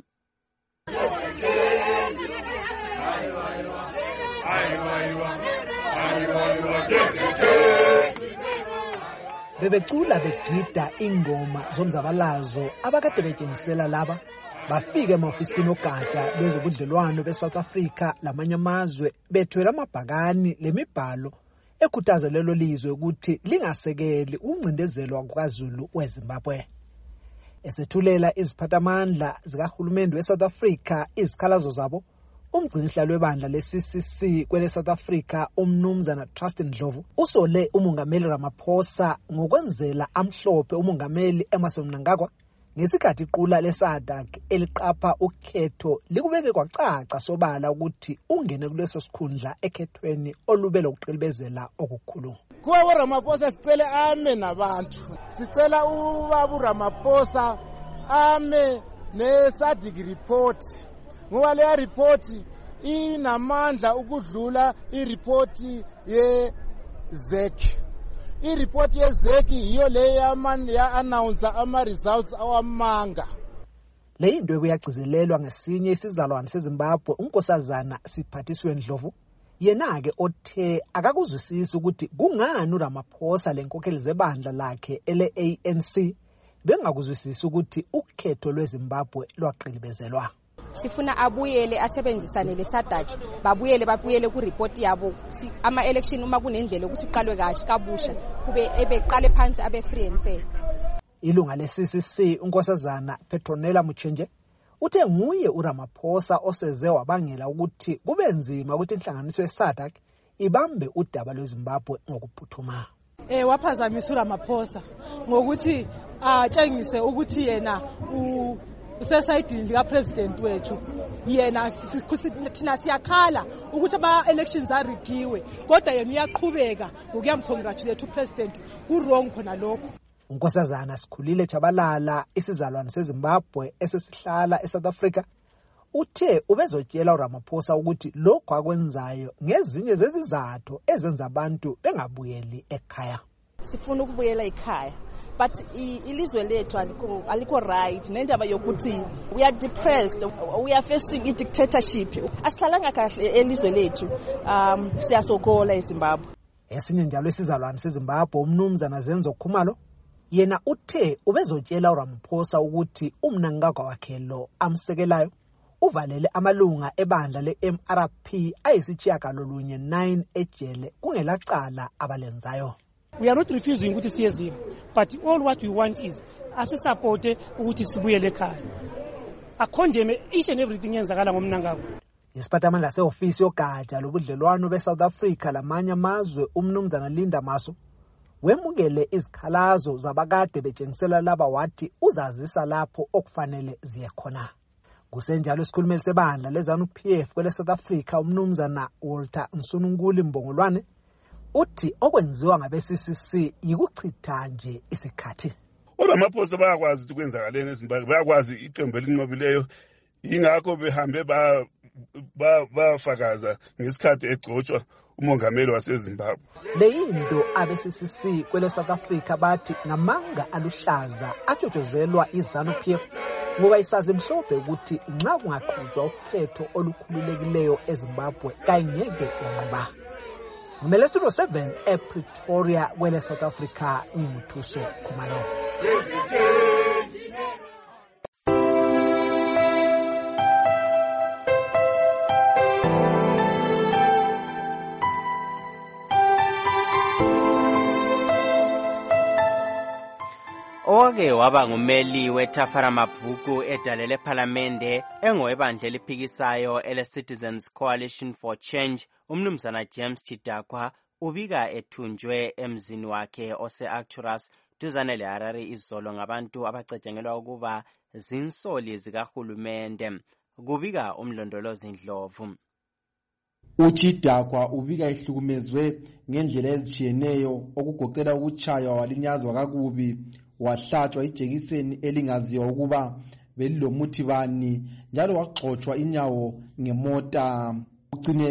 Bebecula begida ingoma zomzabalazo abakade betshengisela laba bafika emahofisini ogatsha lwezobudlelwano beSouth Africa lamanye amazwe bethwele amabhakani lemibhalo ekhuthaza lelo lizwe ukuthi lingasekeli ukuncindezelwa kukaZulu weZimbabwe. Esethulela iziphathamandla zikahulumende weSouth Africa izikhalazo zabo, umgcinisihlalo webandla le-CCC kwele South Africa umnumzana Trustin Ndlovu usole umongameli Ramaphosa ngokwenzela amhlophe umongameli Emmerson Mnangagwa ngesikhathi iqula leSADC eliqapha ukhetho likubeke kwacaca sobala ukuthi ungene kuleso sikhundla ekhethweni olube lokuqilibezela okukhulu. Kuwa Ramaphosa sicela ame nabantu. Sicela ubaba Ramaphosa ame ne-SADC report. Ngoba le report inamandla ukudlula i-report ye-ZEC. I-report ye-ZEC yiyo le ya-announce ama-results awamanga. Le into ekuyagcizelelwa ngesinye isizalwane seZimbabwe uNkosazana Siphathiswe Ndlovu yena-ke othe akakuzwisisi ukuthi kungani uRamaphosa lenkokheli zebandla lakhe ele-ANC bengakuzwisisi ukuthi ukhetho lweZimbabwe lwaqilibezelwa. Sifuna abuyele asebenzisane leSADC babuyele ku report yabo ama-election uma kunendlela ukuthi iqalwe kahle kabusha kube ebeqale phansi abe free and fair. Ilunga le-CCC uNkosazana Petronella Muchenje uthe nguye uRamaphosa oseze wabangela ukuthi kube nzima ukuthi inhlanganiso yeSADC ibambe udaba lweZimbabwe ngokuphuthuma. Waphazamisa uRamaphosa ngokuthi atshengise ukuthi yena usesayidini likapresident wethu yena thina siyakhala ukuthi ama-elections arigiwe kodwa yena uyaqhubeka ngokuyamcongratulate upresident ku-wrong khona lokho. uNkosazana Sikhulile Chabalala isizalwane seZimbabwe esesihlala eSouth Africa uthe ubezotshela uRamaphosa ukuthi lokho akwenzayo ngezinye zezizathu ezenza abantu bengabuyeli ekhaya. Sifuna ukubuyela ekhaya but ilizwe lethu aliko right nendaba yokuthi we are depressed, we are facing a dictatorship. Asihlalanga kahle elizwe lethu, siyasokola eZimbabwe. Esinye njalo isizalwane seZimbabwe umnumzana Zenzo Khumalo yena uthe ubezotshela uRamaphosa ukuthi uMnangagwa wakhe lo amsekelayo uvalele amalunga ebandla le-MRP ayisitshiyagalolunye 9 ejele kungelacala abalenzayo. We are not refusing ukuthi siyezima, but all what we want is asisupport ukuthi sibuyele ekhaya. Akondeme each and everything yenzakala ngomnangagwa. Isiphathamandla seofisi yogatsha lobudlelwano beSouth Africa lamanye amazwe umnumzana Linda Masu wemukele izikhalazo zabakade betshengisela laba wathi uzazisa lapho okufanele ziye khona. Kusenjalo isikhulumeli sebandla leZANU-PF kwele South Africa umnumzana Walter Nsununkuli Mbongolwane uthi okwenziwa ngabe-CCC yikuchitha nje isikhathi. uRamaphosa bayakwazi ukuthi kwenzakaleni eZimbabwe, bayakwazi iqembu elinqobileyo, yingakho behambe bafakaza ngesikhathi egcotshwa umongameli waseZimbabwe. Le into abe-CCC kwele South Africa bathi ngamanga aluhlaza atshotshozelwa iZANU-PF ngoba isazi mhlophe ukuthi nxa kungaqhutshwa ukhetho olukhululekileyo eZimbabwe kayingeke yanqoba. Ngumele Studio 7 ePretoria kwele South Africa ngimthuso Khumalo. Oke waba ngumeli wetafara mabhuku edalele parliamente engowebandla eliphikisayo ele-Citizens Coalition for Change umnumzana James Chidakwa ubika ethunjwe emzini wakhe ose-Arcturus duzane le-Harare izolo ngabantu abacatshangelwa ukuba zinsoli zikahulumende, kubika umlondolozi Ndlovu. uChidakwa ubika ihlukumezwe ngendlela ezitshiyeneyo okugoqela ukutshaywa walinyazwa kakubi, wahlatshwa ijekiseni elingaziwa ukuba belilomuthi bani, njalo waxoxwa inyawo ngemota. Ucine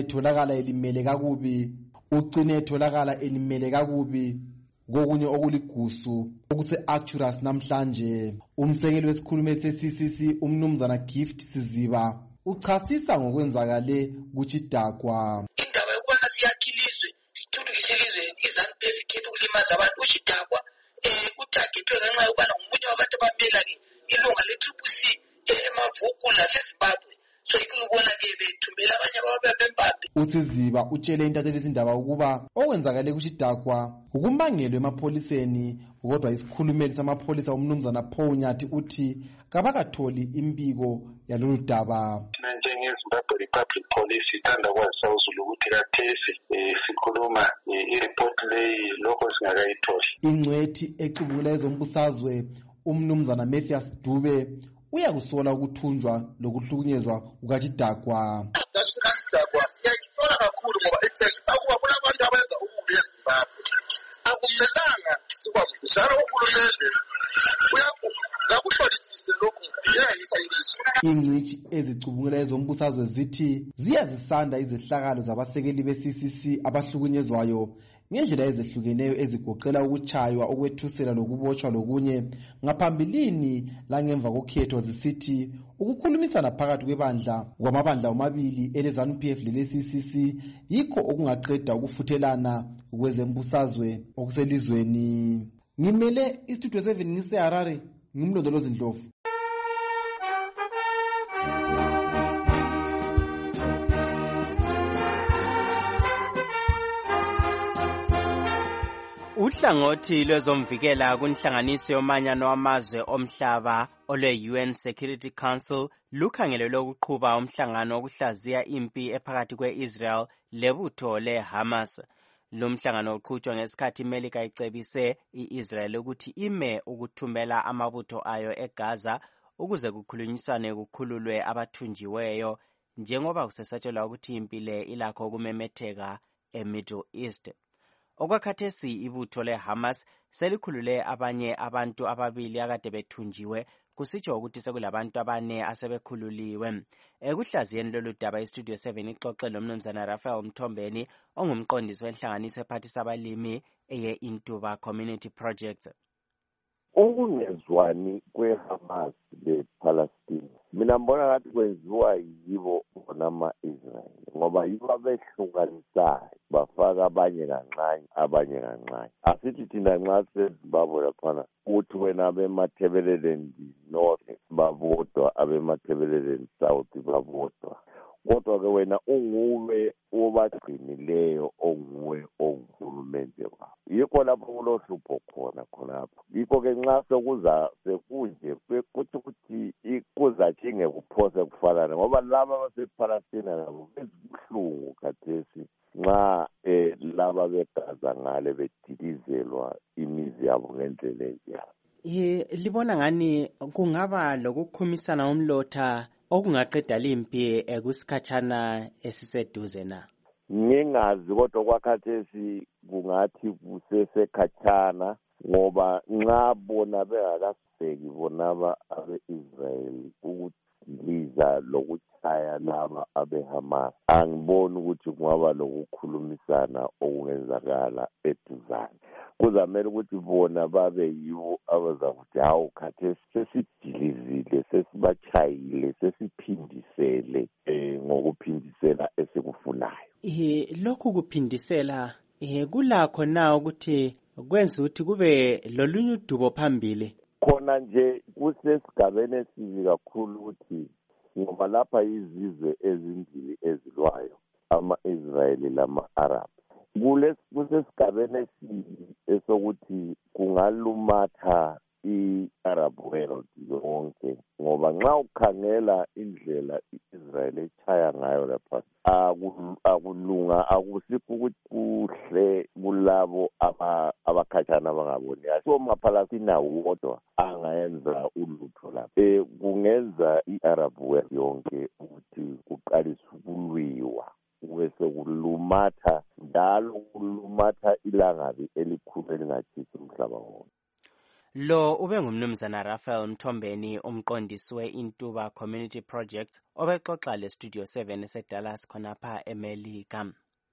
etholakala elimele kakubi kokunye okuligusu okuse-Arcturus namhlanje. Umsekeli wesikhulumeli se-CCC umnumzana Gift Siziba uchasisa ngokwenzakale kuChidakwa. Indaba yokubana siyakhilizwe sithuthukise ilizwe iZANU-PF ikhetha ukulimaza abantu uChidakwa utagethwe ngenxa yokubana ngomunye wabantu abamela ilunga le-CCC emavukulu laseZimbabwe. so yikho ngibona-ke bethumbela abanye ababebembambe. uSiziba utshele intatheli izindaba ukuba okwenzakale kuchidakwa ukumangelwa emapholiseni, kodwa isikhulumeli samapholisa umnumzana Paul Nyathi uthi kabakatholi imbiko yalolu daba. Thina njengeZimbabwe Republic Police ithanda kwazisa uzulu ukuthi kathesi sikhuluma ireport leyi lokho singakayitholi. Ingcwethi ecubungula ezombusazwe umnumzana Mathias Dube uyakusola ukuthunjwa lokuhlukunyezwa kukachidakwa. Kachidakwa siyayisola kakhulu ngoba ithengisa ukuba kulabantu abenza ububi eZimbabwe. Akumelanga sikwazi njalo uhulumende ngakuhlolisise lokhu yayisa ilizwe. Ingcitshi ezicubungula ezombusazwe zithi ziyazisanda izehlakalo zabasekeli be-CCC abahlukunyezwayo ngendlela ezehlukeneyo ezigoqela ukuchaywa, okwethusela lokubotshwa lokunye ngaphambilini langemva kokhetho, zisithi ukukhulumisana phakathi kwamabandla omabili eleZANU-PF lele-CCC yikho okungaqeda ukufuthelana kwezembusazwe okuselizweni. Ngimele istudio 7 ngiseHarare, ngimlondolozi Ndlovu. Uhlangothi lwezomvikela kunhlanganiso yomanyano wamazwe omhlaba olwe-UN Security Council lukhangelelwe ukuqhuba umhlangano wokuhlaziya impi ephakathi kwe-Israel lebutho le-Hamas. Lumhlangano uqhutshwa ngesikhathi iMelika icebise i-Israel ukuthi ime ukuthumela amabutho ayo eGaza ukuze kukhulunyiswane kukhululwe abathunjiweyo, njengoba kusesatshelwa ukuthi impi le ilakho ukumemetheka eMiddle East. Okwakhathesi ibutho le-Hamas selikhulule abanye abantu ababili akade bethunjiwe, kusitsho ukuthi sekulabantu abane asebekhululiwe. Ekuhlaziyeni lolu daba iStudio 7 ixoxe lomnumzana Raphael Mthombeni ongumqondisi wenhlanganiso ephathisa abalimi eye-Intuba Community Project. Ukungezwani kwe-Hamas le-Palestine mina mbona ngathi kwenziwa yibo bona ama-Israel ngoba yibo abehlukanisayo bafaka abanye kancane. Asithi thina nxa seZimbabwe laphana uthi wena abemathebeleleni north babodwa, abemathebeleleni south babodwa, kodwa ke wena unguwe obagcinileyo, onguwe onguhulumende wabo. Yikho lapho kulohlupho khonapho. Yikho ke nxa sekunje kuthi ukuthi kuzachinge kuphose kufanana ngoba laba basePalestina nabo bezibuhlungu khathesi nxa laba beGaza ngale bedilizelwa imizi yabo ngendlela enjalo. Libona ngani kungaba lokukhumisana umlotha okungaqeda limpi kusikhatshana esiseduze na? Ngingazi kodwa kwakhathesi kungathi kusesekhatshana ngoba nxa bona bengakaseki bonaba abe-Israel ukudiliza lokuchaya laba abe-Hamas, angiboni ukuthi kungaba lokukhulumisana okungenzakala eduzane. Kuzamele ukuthi bona babe yiwo abazakuthi hawu khathesi sesidilizile, sesibachayile, sesiphindisele ngokuphindisela esikufunayo. Lokhu kuphindisela kulakho na ukuthi kwenza ukuthi kube lolunye udubo phambili? Khona nje kusesigabeni esibi kakhulu ukuthi ngoba lapha izizwe ezimbili ezilwayo, ama-Israyeli lama-Arab. Kusesigabeni esibi esokuthi kungalumatha i-Arab world yonke ngoba nxa ukhangela indlela i-Israel echaya ngayo lapha akulunga, akusikho ukuthi kuhle kulabo abakhatshana abangaboni. So amaPalestina wodwa angayenza ulutho lapha. Kungenza i-Arab world yonke ukuthi kuqalise ukulwiwa bese kulumatha njalo kulumatha ilangabi elikhulu elingathisi umhlaba wonke. Lo ube ngumnumzana Raphael Mthombeni, umqondisi we-Intuba Community Project, obexoxa leStudio 7 eseDallas khonapha eMelika.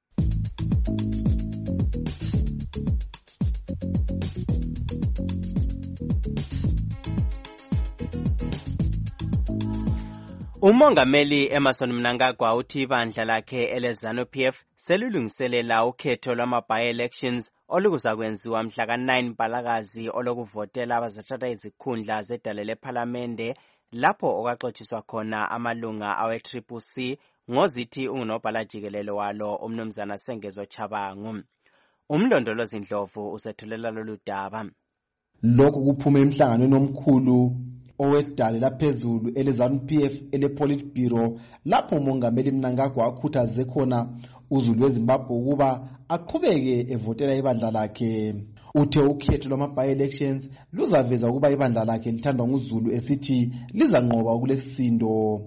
Umongameli Emmerson Mnangagwa uthi ibandla lakhe eleZANU-PF selulungiselela ukhetho lwama-by-elections olukuzakwenziwa mhla ka-9 Mpalakazi olokuvotela abazathatha izikhundla zedale lephalamende lapho okwaxotshiswa khona amalunga awe-CCC ngozithi ungunobhala jikelele walo umnumzana Sengezo Chabangu. Umlondolozi Ndlovu usethulela lolu daba. Lokhu kuphume emhlanganweni omkhulu owedale laphezulu ele-ZANU-PF ele-Politburo lapho umongameli Mnangagwa akhuthaze khona uZulu weZimbabwe ukuba aqhubeke evotela ibandla lakhe. Uthe ukhetho lwama-by-elections luzaveza ukuba ibandla lakhe lithandwa nguZulu esithi lizanqoba kulesisindo.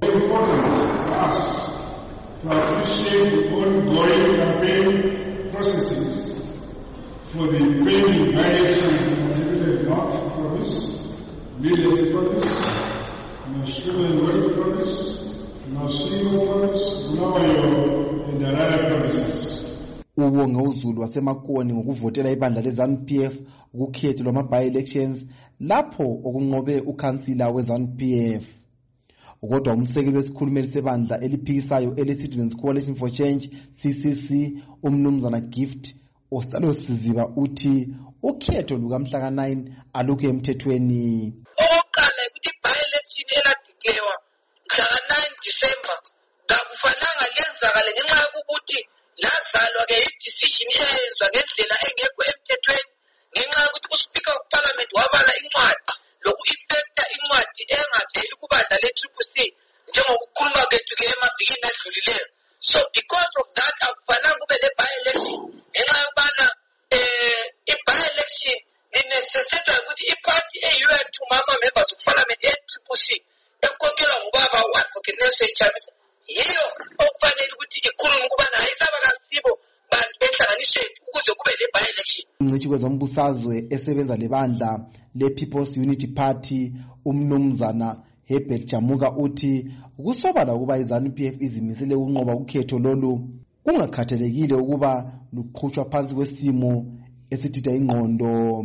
For the pending by-elections in the North Province, Millet Province, Australian West Province, Single Province, Bulawayo, and the Harare provinces. Ubonga uZulu waseMakoni ngokuvotela ibandla le-ZANU-PF ukukhetho lwama-by-elections lapho okunqobe ukhansila we-ZANU-PF. Kodwa umsekeli wesikhulumeli sebandla eliphikisayo ele-Citizens Coalition for Change CCC umnumzana Gift Ostalo Siziba uthi ukhetho lukamhla ka9 alukho emthethweni. Oqala ukuthi by-election eladiklewa mhla ka9 December kakufananga lenzakale ngenxa yokuthi lazalwa ke i-decision eyenzwa ngendlela engekho emthethweni ngenxa yokuthi uSpeaker of Parliament wabala incwadi loku-effecta incwadi engaveli kubandla le-CCC njengokukhuluma kwethu ke emavikini adlulileyo. So because of that akufananga kube le by-election ngenxa yokubana i-by-election inecessitwa ukuthi iphathi eyi-2 members of Parliament e-CCC ekukhokelwa ngubaba u-Advocate Nelson Chamisa yiyo okufanele ukuthi ikhulume ukubana ayilaba kasibo bantu behlanganiswe ukuze kube le by-election. Umncitshi kwezombusazwe esebenza lebandla le-People's Unity Party umnumzana Herbert Jamuka uthi ukusobala ukuba iZANU-PF izimisele ukunqoba ukhetho lolu kungakhathalekile ukuba luqhutshwa phansi kwesimo esithitha ingqondo.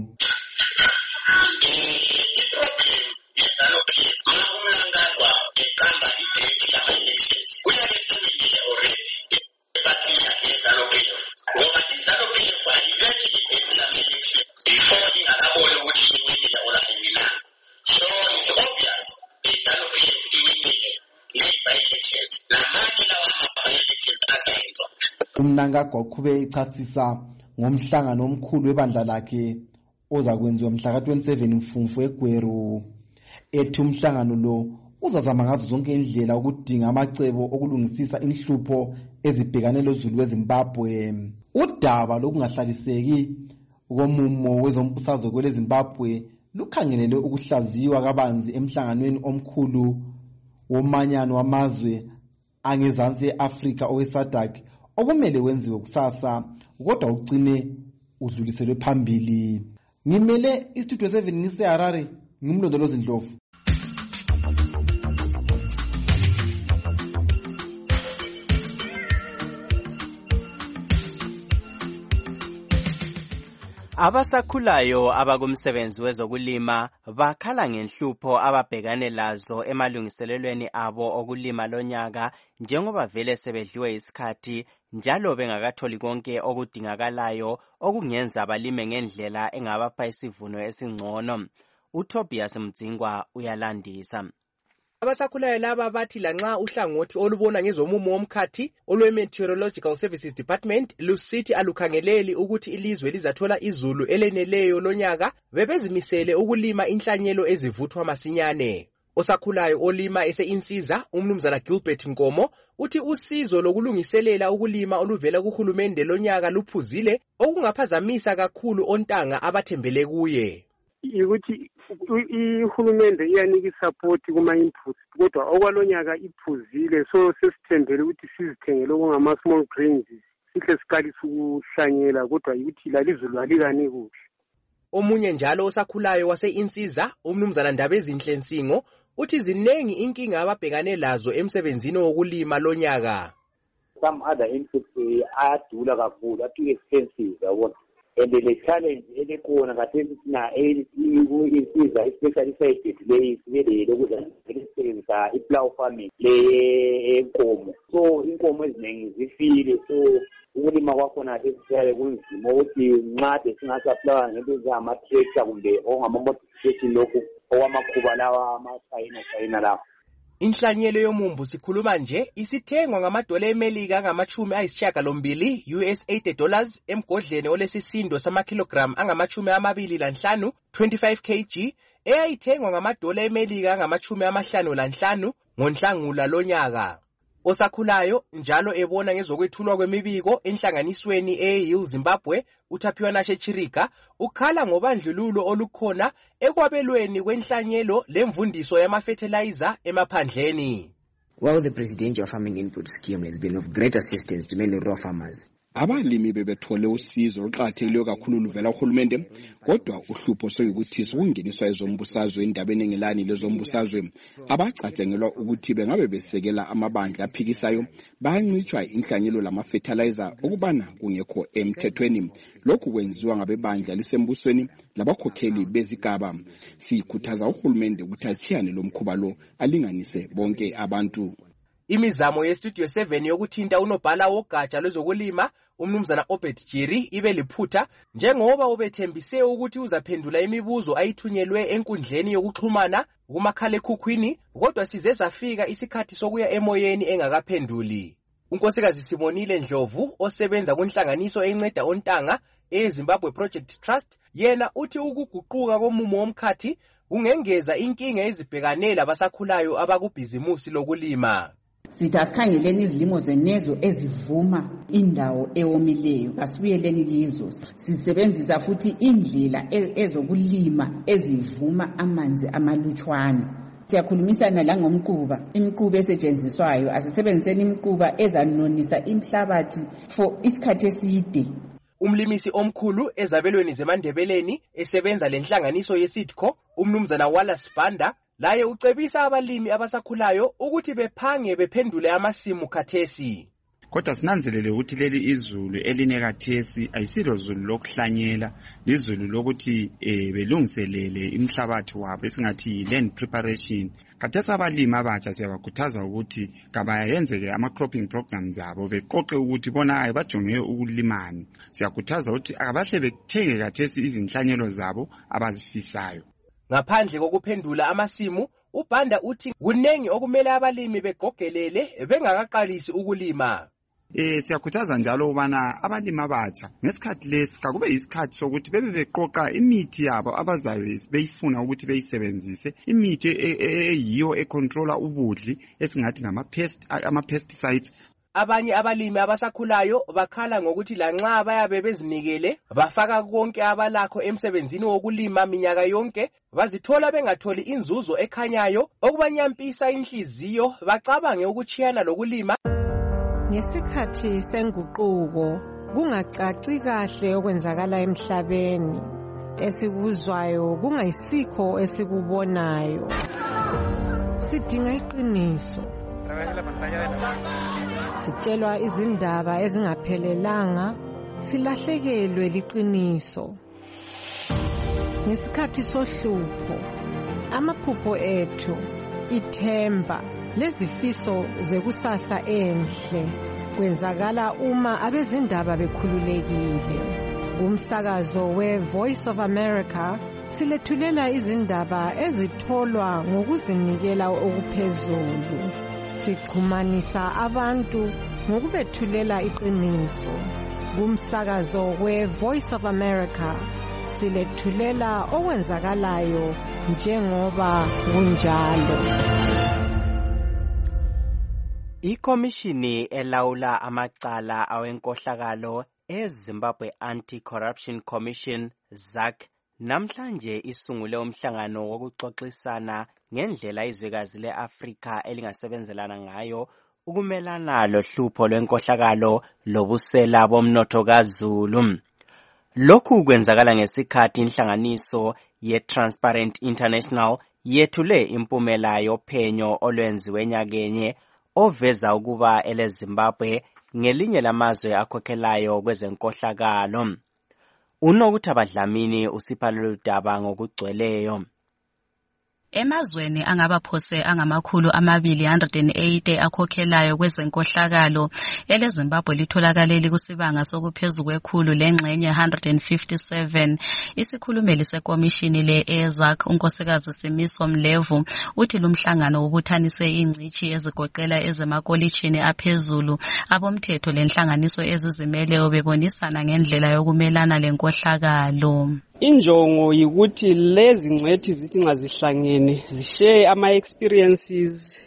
Mnangagwa uqhube ichasisa ngomhlangano omkhulu webandla lakhe ozakwenziwa mhla ka27 Mfumfu eGweru. Ethi umhlangano lo uzazama ngazo zonke indlela ukudinga amacebo okulungisisa inhlupho ezibhekane loZulu weZimbabwe. Udaba lokungahlaliseki komumo wezombusazwe kweleZimbabwe lukhangelele ukuhlaziywa kabanzi emhlanganweni omkhulu womanyano wamazwe angezansi eAfrika oweSADC okumele wenziwe kusasa kodwa ugcine udluliselwe phambili. Ngimele istudio 7 ngiseHarare ngumlondolozi Ndlovu. Abasakhulayo abakumsebenzi wezokulima bakhala ngenhlupho ababhekane lazo emalungiselelweni abo okulima lonyaka njengoba vele sebedliwe isikhathi njalo bengakatholi konke okudingakalayo okungenza abalime ngendlela engabapha isivuno esingcono. uTobias Mdzingwa uyalandisa. Abasakhulayo laba bathi lanxa uhlangothi olubona ngezomumo womkhathi olwe-Meteorological Services Department lusithi alukhangeleli ukuthi ilizwe lizathola izulu eleneleyo lonyaka, bebezimisele ukulima inhlanyelo ezivuthwa masinyane. Osakhulayo olima ese-Insiza umnumzana Gilbert Nkomo uthi usizo lokulungiselela ukulima oluvela kuhulumende lonyaka luphuzile okungaphazamisa kakhulu ontanga abathembele kuye. Ukuthi ihulumende iyanika isupport kuma-inputs kodwa okwalonyaka iphuzile, so sesithembele ukuthi sizithengele okungama-small grains sihle siqalise ukuhlanyela kodwa ukuthi lalizulu alikani kuhle. Omunye njalo osakhulayo wase-Insiza umnumzana Ndabezinhle Nsingo uthi zinengi inkinga ababhekane lazo emsebenzini wokulima lonyaka. Some other inputs ayadula kakhulu, too expensive yabona. And the challenge elikhona ngathi sina Insiza especially side leyi sibele lokusebenzisa i-plow farming le enkomo. So inkomo eziningi zifile, so ukulima kwakhona sesiyaye kunzima ukuthi nxa singasaplawa ngento zama-tractor kumbe ongama-modification lokhu owamakhuba lawa ama-China lawa. Inhlanyelo yomumbu sikhuluma nje isithengwa ngamadola eMelika angama-80 US dollars emgodleni olesisindo samakilogram angama-25 25 kg eyayithengwa ngamadola eMelika angama-55 ngoNhlangula lonyaka. Osakhulayo njalo ebona ngezokwethulwa kwemibiko enhlanganisweni eYield Zimbabwe uTapiwanashe Chirika ukhala ngobandlululo olukhona ekwabelweni kwenhlanyelo lemvundiso yama-fertilizer emaphandleni. While the Presidential Farming Input Scheme has been of great assistance to many raw farmers, abalimi bebethole usizo oluqakathekileyo kakhulu luvela kuhulumende, kodwa uhlupho soyikuthi sokungeniswa ezombusazwe endabeni engelani lezombusazwe. Abacatshangelwa ukuthi bengabe besekela amabandla aphikisayo bayancitshwa inhlanyelo lama-fertilizer ukubana kungekho emthethweni. Lokhu kwenziwa ngabebandla lisembusweni labakhokheli bezigaba. Sikhuthaza uhulumende ukuthi achiyane lo mkhuba lo alinganise bonke abantu. Imizamo yeStudio 7 yokuthinta unobhala wogatsha lwezokulima umnumzana Obed Jiri ibe liphutha njengoba ubethembise ukuthi uzaphendula imibuzo ayithunyelwe enkundleni yokuxhumana kumakhalekhukhwini, kodwa size safika isikhathi sokuya emoyeni engakaphenduli. Unkosikazi Sibonile Ndlovu osebenza kunhlanganiso enceda ontanga eZimbabwe Project Trust yena uthi ukuguquka komumo womkhathi kungengeza inkinga ezibhekanela abasakhulayo abakubhizimusi lokulima. Sithi asikhangeleni izilimo zenezo ezivuma indawo ewomileyo, asibuyeleni kizo. Sisebenzisa futhi indlela ezokulima ezivuma amanzi amalutshwana. Siyakhulumisana la ngomquba, imquba esetshenziswayo, asisebenziseni imquba ezanonisa imhlabathi for isikhathi eside. Umlimisi omkhulu ezabelweni zeMandebeleni esebenza lenhlanganiso yeSitco, umnumzana Wallace Banda, laye ucebisa abalimi abasakhulayo ukuthi bephange bephendule amasimu khathesi. Kodwa sinanzelele ukuthi leli izulu elinekathesi ayisilo zulu lokuhlanyela, lizulu lokuthi belungiselele imhlabathi wabo esingathi land preparation. Khathesi abalimi abatsha siyabakhuthaza ukuthi kabayenzeke ama-cropping programs abo beqoqe ukuthi bona ayibajonge ukulimani. Siyakhuthaza ukuthi abahle bethenge khathesi izinhlanyelo zabo abazifisayo. Ngaphandle kokuphendula amasimu, uBanda uthi kunengi okumele abalimi begogelele bengakaqalisi ukulima. Siyakhuthaza njalo ubana abalimi abatsha ngesikhathi lesi kakube isikhathi sokuthi bebe beqoqa imithi yabo abazabe beyifuna ukuthi beyisebenzise, imithi eyiyo econtrola ubudli esingathi ama-pesticides. Abanye abalimi abasakhulayo bakhala ngokuthi lanxa bayabe bezinikele bafaka konke abalakho emsebenzini wokulima minyaka yonke, bazithola bengatholi inzuzo ekhanyayo okubanyampisa inhliziyo bacabange ukuchiyana lokulima. Ngesikhathi senguquko kungacaci kahle okwenzakala emhlabeni, esikuzwayo kungayisikho esikubonayo. Sidinga iqiniso. Sitshelwa izindaba ezingaphelelanga, silahlekelwe liqiniso. Ngesikhathi sohlupho, amaphupho ethu, ithemba lezifiso zekusasa enhle kwenzakala uma abezindaba bekhululekile. Kumsakazo we-Voice of America silethulela izindaba ezitholwa ngokuzinikela okuphezulu. Sixhumanisa abantu ngokubethulela iqiniso. Kumsakazo we-Voice of America silethulela okwenzakalayo njengoba kunjalo. Ikomishini elawula amacala awenkohlakalo eZimbabwe Anti-Corruption Commission ZAC namhlanje isungule umhlangano wokuxoxisana ngendlela izwekazi leAfrika elingasebenzelana ngayo ukumelana lohlupho lwenkohlakalo lobusela bomnotho kaZulu. Lokhu kwenzakala ngesikhathi inhlanganiso ye-Transparent International yethule impumela yophenyo olwenziwe nyakenye oveza ukuba eleZimbabwe ngelinye lamazwe akhokhelayo kwezenkohlakalo. Unokuthi abadlamini usipha lolu daba ngokugcweleyo. Emazweni angabaphose angamakhulu 280 akhokhelayo kwezenkohlakalo, eleZimbabwe litholakale likusibanga sokuphezu kwekhulu lengxenye 157. Isikhulumeli sekomishini le-EZAC unkosikazi Simiso Mlevu uthi lumhlangano ubuthanise ingcitshi ezigoqela ezemakolitshini aphezulu, abomthetho lenhlanganiso ezizimeleyo bebonisana ngendlela yokumelana lenkohlakalo. Injongo yikuthi lezi ngcwethi zithi nxa zihlangene zishare ama-experiences,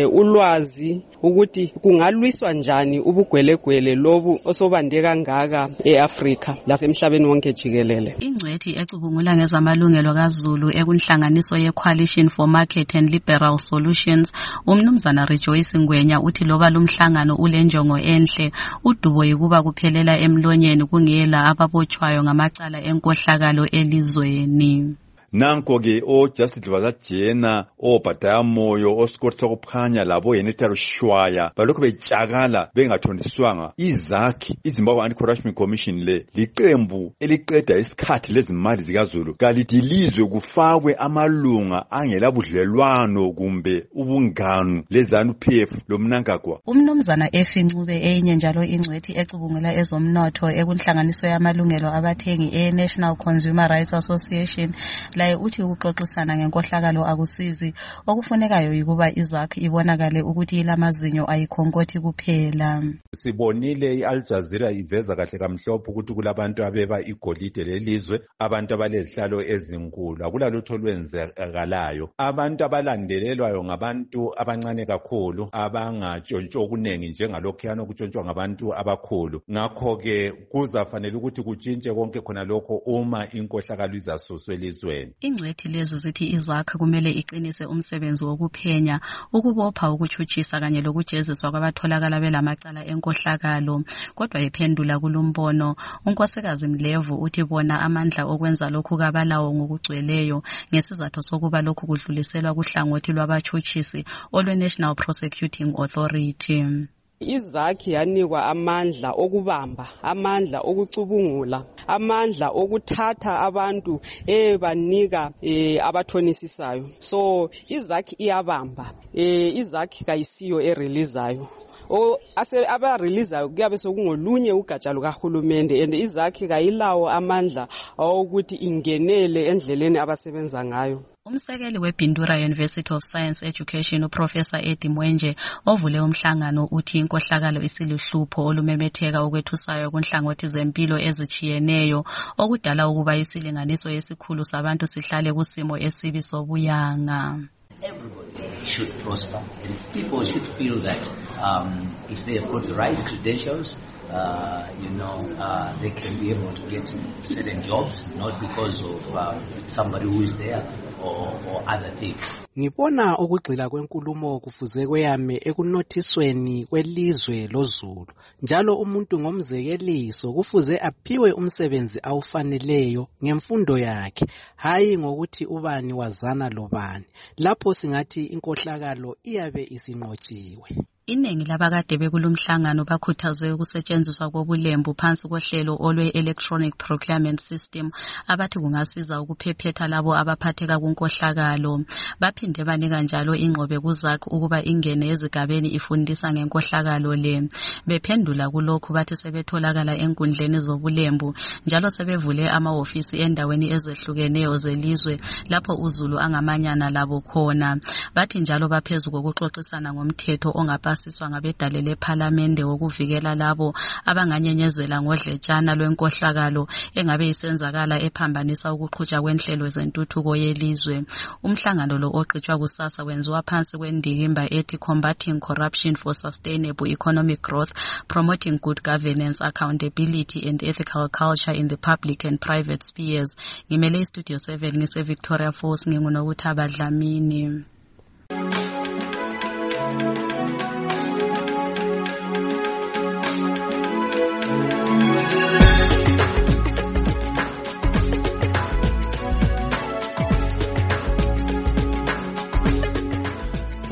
ulwazi ukuthi kungalwiswa njani ubugwelegwele lobu osobande kangaka e-Afrika lasemhlabeni wonke jikelele. Ingcwethi ecubungula ngezamalungelo kaZulu ekunhlanganiso ye-Coalition for Market and Liberal Solutions, umnumzana Rejoice Ngwenya uthi loba lumhlangano ulenjongo enhle, udubo yikuba kuphelela emlonyeni kungela ababotshwayo ngamacala enkohlakalo elizweni. Nanko ke Justice Dlwala-Jena, Bhataya Moyo, Oscott Sokuphanya labo Yeneta Rushwaya balokho betshakala bengathondiswanga. IZAC, iZimbabwe Anti-Corruption Commission le liqembu eliqeda isikhathi lezimali zikaZulu kalidilizwe kufakwe amalunga angela budlelwano kumbe ubunganu leZANU-PF lomnankagwa. Umnumzana Efi Ncube enye njalo ingcwethi ecubungula ezomnotho ekunhlanganiso yamalungelo abathengi e-National Consumer Rights Association laye uthi ukuxoxisana ngenkohlakalo akusizi, okufunekayo yikuba iZAC ibonakale ukuthi ilamazinyo ayikhonkoti kuphela. Sibonile iAl Jazeera iveza kahle kamhlophe ukuthi kulabantu abeba igolide lelizwe, abantu abalezihlalo ezinkulu, akulalutho olwenzakalayo. Abantu abalandelelwayo ngabantu abancane kakhulu abangatshontsho okuningi njengalokhuyana okutshontshwa ngabantu abakhulu. Ngakho-ke kuzafanele ukuthi kutshintshe konke khona lokho uma inkohlakalo izasuswa elizweni. Ingcwethi lezi zithi iZAC kumele iqinise umsebenzi wokuphenya, ukubopha, ukutshutshisa kanye lokujeziswa kwabatholakala belamacala enkohlakalo. Kodwa ephendula kulumbono, unkosikazi Mlevu uthi bona amandla okwenza lokhu kabalawo ngokugcweleyo ngesizathu sokuba lokhu kudluliselwa kuhlangothi lwabatshutshisi olwe-National Prosecuting Authority. iZAC yanikwa amandla okubamba, amandla okucubungula, amandla okuthatha abantu banika abathonisisayo. So iZAC iyabamba, iZAC kayisiyo ereleasayo. Abareleasayo kuyabe sokungolunye ugatsha lukahulumende, and iZAC kayilawo amandla ukuthi ingenele endleleni abasebenza ngayo. Umsekeli weBindura University of Science Education uProfessor Eddie Mwenje ovule umhlangano uthi inkohlakalo isiluhlupho olumemetheka okwethusayo kunhlangothi zempilo ezichiyeneyo okudala ukuba isilinganiso esikhulu sabantu sihlale kusimo esibi sobuyanga. Everybody should prosper, and people should feel that if they have got the right credentials, they can be able to get certain jobs, not because of somebody who is there or other things. Ngibona ukugxila kwenkulumo kufuze kweyame ekunothisweni kwelizwe loZulu. Njalo umuntu ngomzekeliso kufuze aphiwe umsebenzi awufaneleyo ngemfundo yakhe, hayi ngokuthi ubani wazana lobani. Lapho singathi inkohlakalo iyabe isinqotshiwe. Iningi labakade bekulumhlangano bakhuthaze ukusetshenziswa kobulembu phansi kohlelo olwe-electronic procurement system abathi kungasiza ukuphephetha labo abaphatheka kunkohlakalo. Baphinde banika njalo ingqobe kuZAC ukuba ingene ezigabeni ifundisa ngenkohlakalo le. Bephendula kulokhu bathi sebetholakala enkundleni zobulembu njalo sebevule amahofisi endaweni ezehlukeneyo zelizwe lapho uZulu angamanyana labo khona. Bathi njalo baphezulu kokuxoxisana ngomthetho ongapasiswa ngabedale lePhalamende wokuvikela labo abanganyenyezela ngodletshana lwenkohlakalo engabe isenzakala ephambanisa ukuqhutshwa kwenhlelo zentuthuko yelizwe. Umhlangano lo oqhutshwa kusasa wenziwa phansi kwendikimba ethi Combating Corruption for Sustainable Economic Growth, Promoting Good Governance, Accountability and Ethical Culture in the Public and Private Spheres. Ngimele iStudio 7 ngise Victoria Falls ngingunokuthaba Dlamini.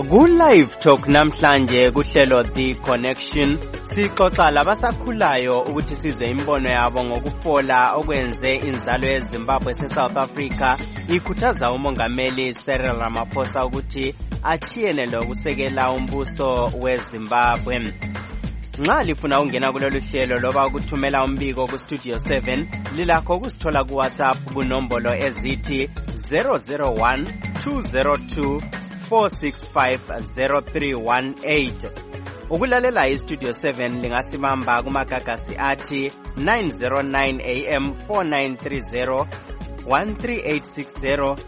Ku-Live Talk namhlanje kuhlelo The Connection sixoxa labasakhulayo ukuthi sizwe imbono yabo ngokufola okwenze inzalo yeZimbabwe se-South Africa ikhuthaza umongameli Cyril Ramaphosa ukuthi achiyene lokusekela umbuso weZimbabwe. Nxa lifuna ungena kulolu hlelo loba ukuthumela umbiko ku Studio 7 lilakho ukusithola ku WhatsApp kunombolo ezithi 001 202 4650318. Ukulalela iStudio 7 lingasimamba kumagagasi athi 909 AM 4930 13860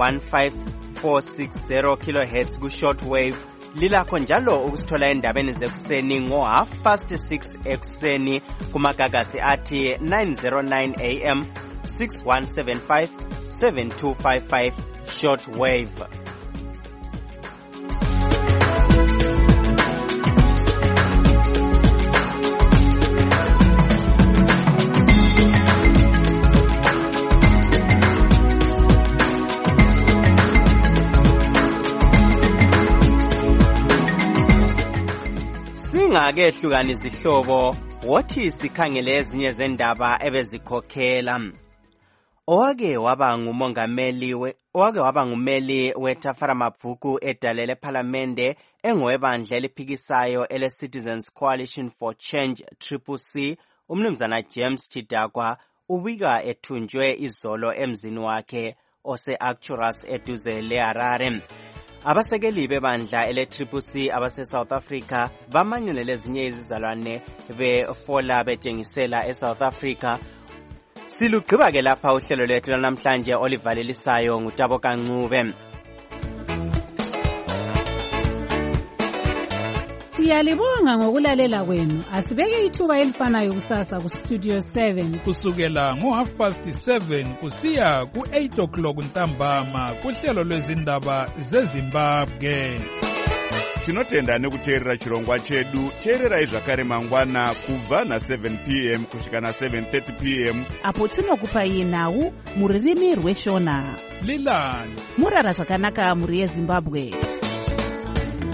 15460 kHz ku shortwave. Lilakho njalo ukusithola endabeni zekuseni ngo6:30 ekuseni kumagagasi athi 909 AM 6175 7255 shortwave. Singake hlukana izihlobo wothi sikhangele ezinye zendaba ebezikhokhela. Owake waba ngumeli weTafara Mabvuku edalele eParliamente engowebandla eliphikisayo ele-Citizens Coalition for Change CCC, umnumzana James Chidakwa ubika ethunjwe izolo emzini wakhe ose-Arcturus eduze leHarare. Abasekeli bebandla ele-CCC abase-South Africa bamanyene lezinye izizalwane befola bejengisela eSouth Africa. Silugqiba ke lapha uhlelo lwethu namhlanje olivalelisayo nguTabo Kancube. Siyalibonga ngokulalela kwenu. Asibeke ithuba elifanayo kusasa ku Studio 7 kusukela ngo7:30 kusiya ku8:00 ntambama kuhlelo lwezindaba zeZimbabwe. Tinotenda nekuteerera chirongwa chedu. Teerera zvakare mangwana kubva na7 PM kusvika na7:30 PM apo tinokupai nhau muririmi rweshona. Lilani murara zvakanaka muri yeZimbabwe.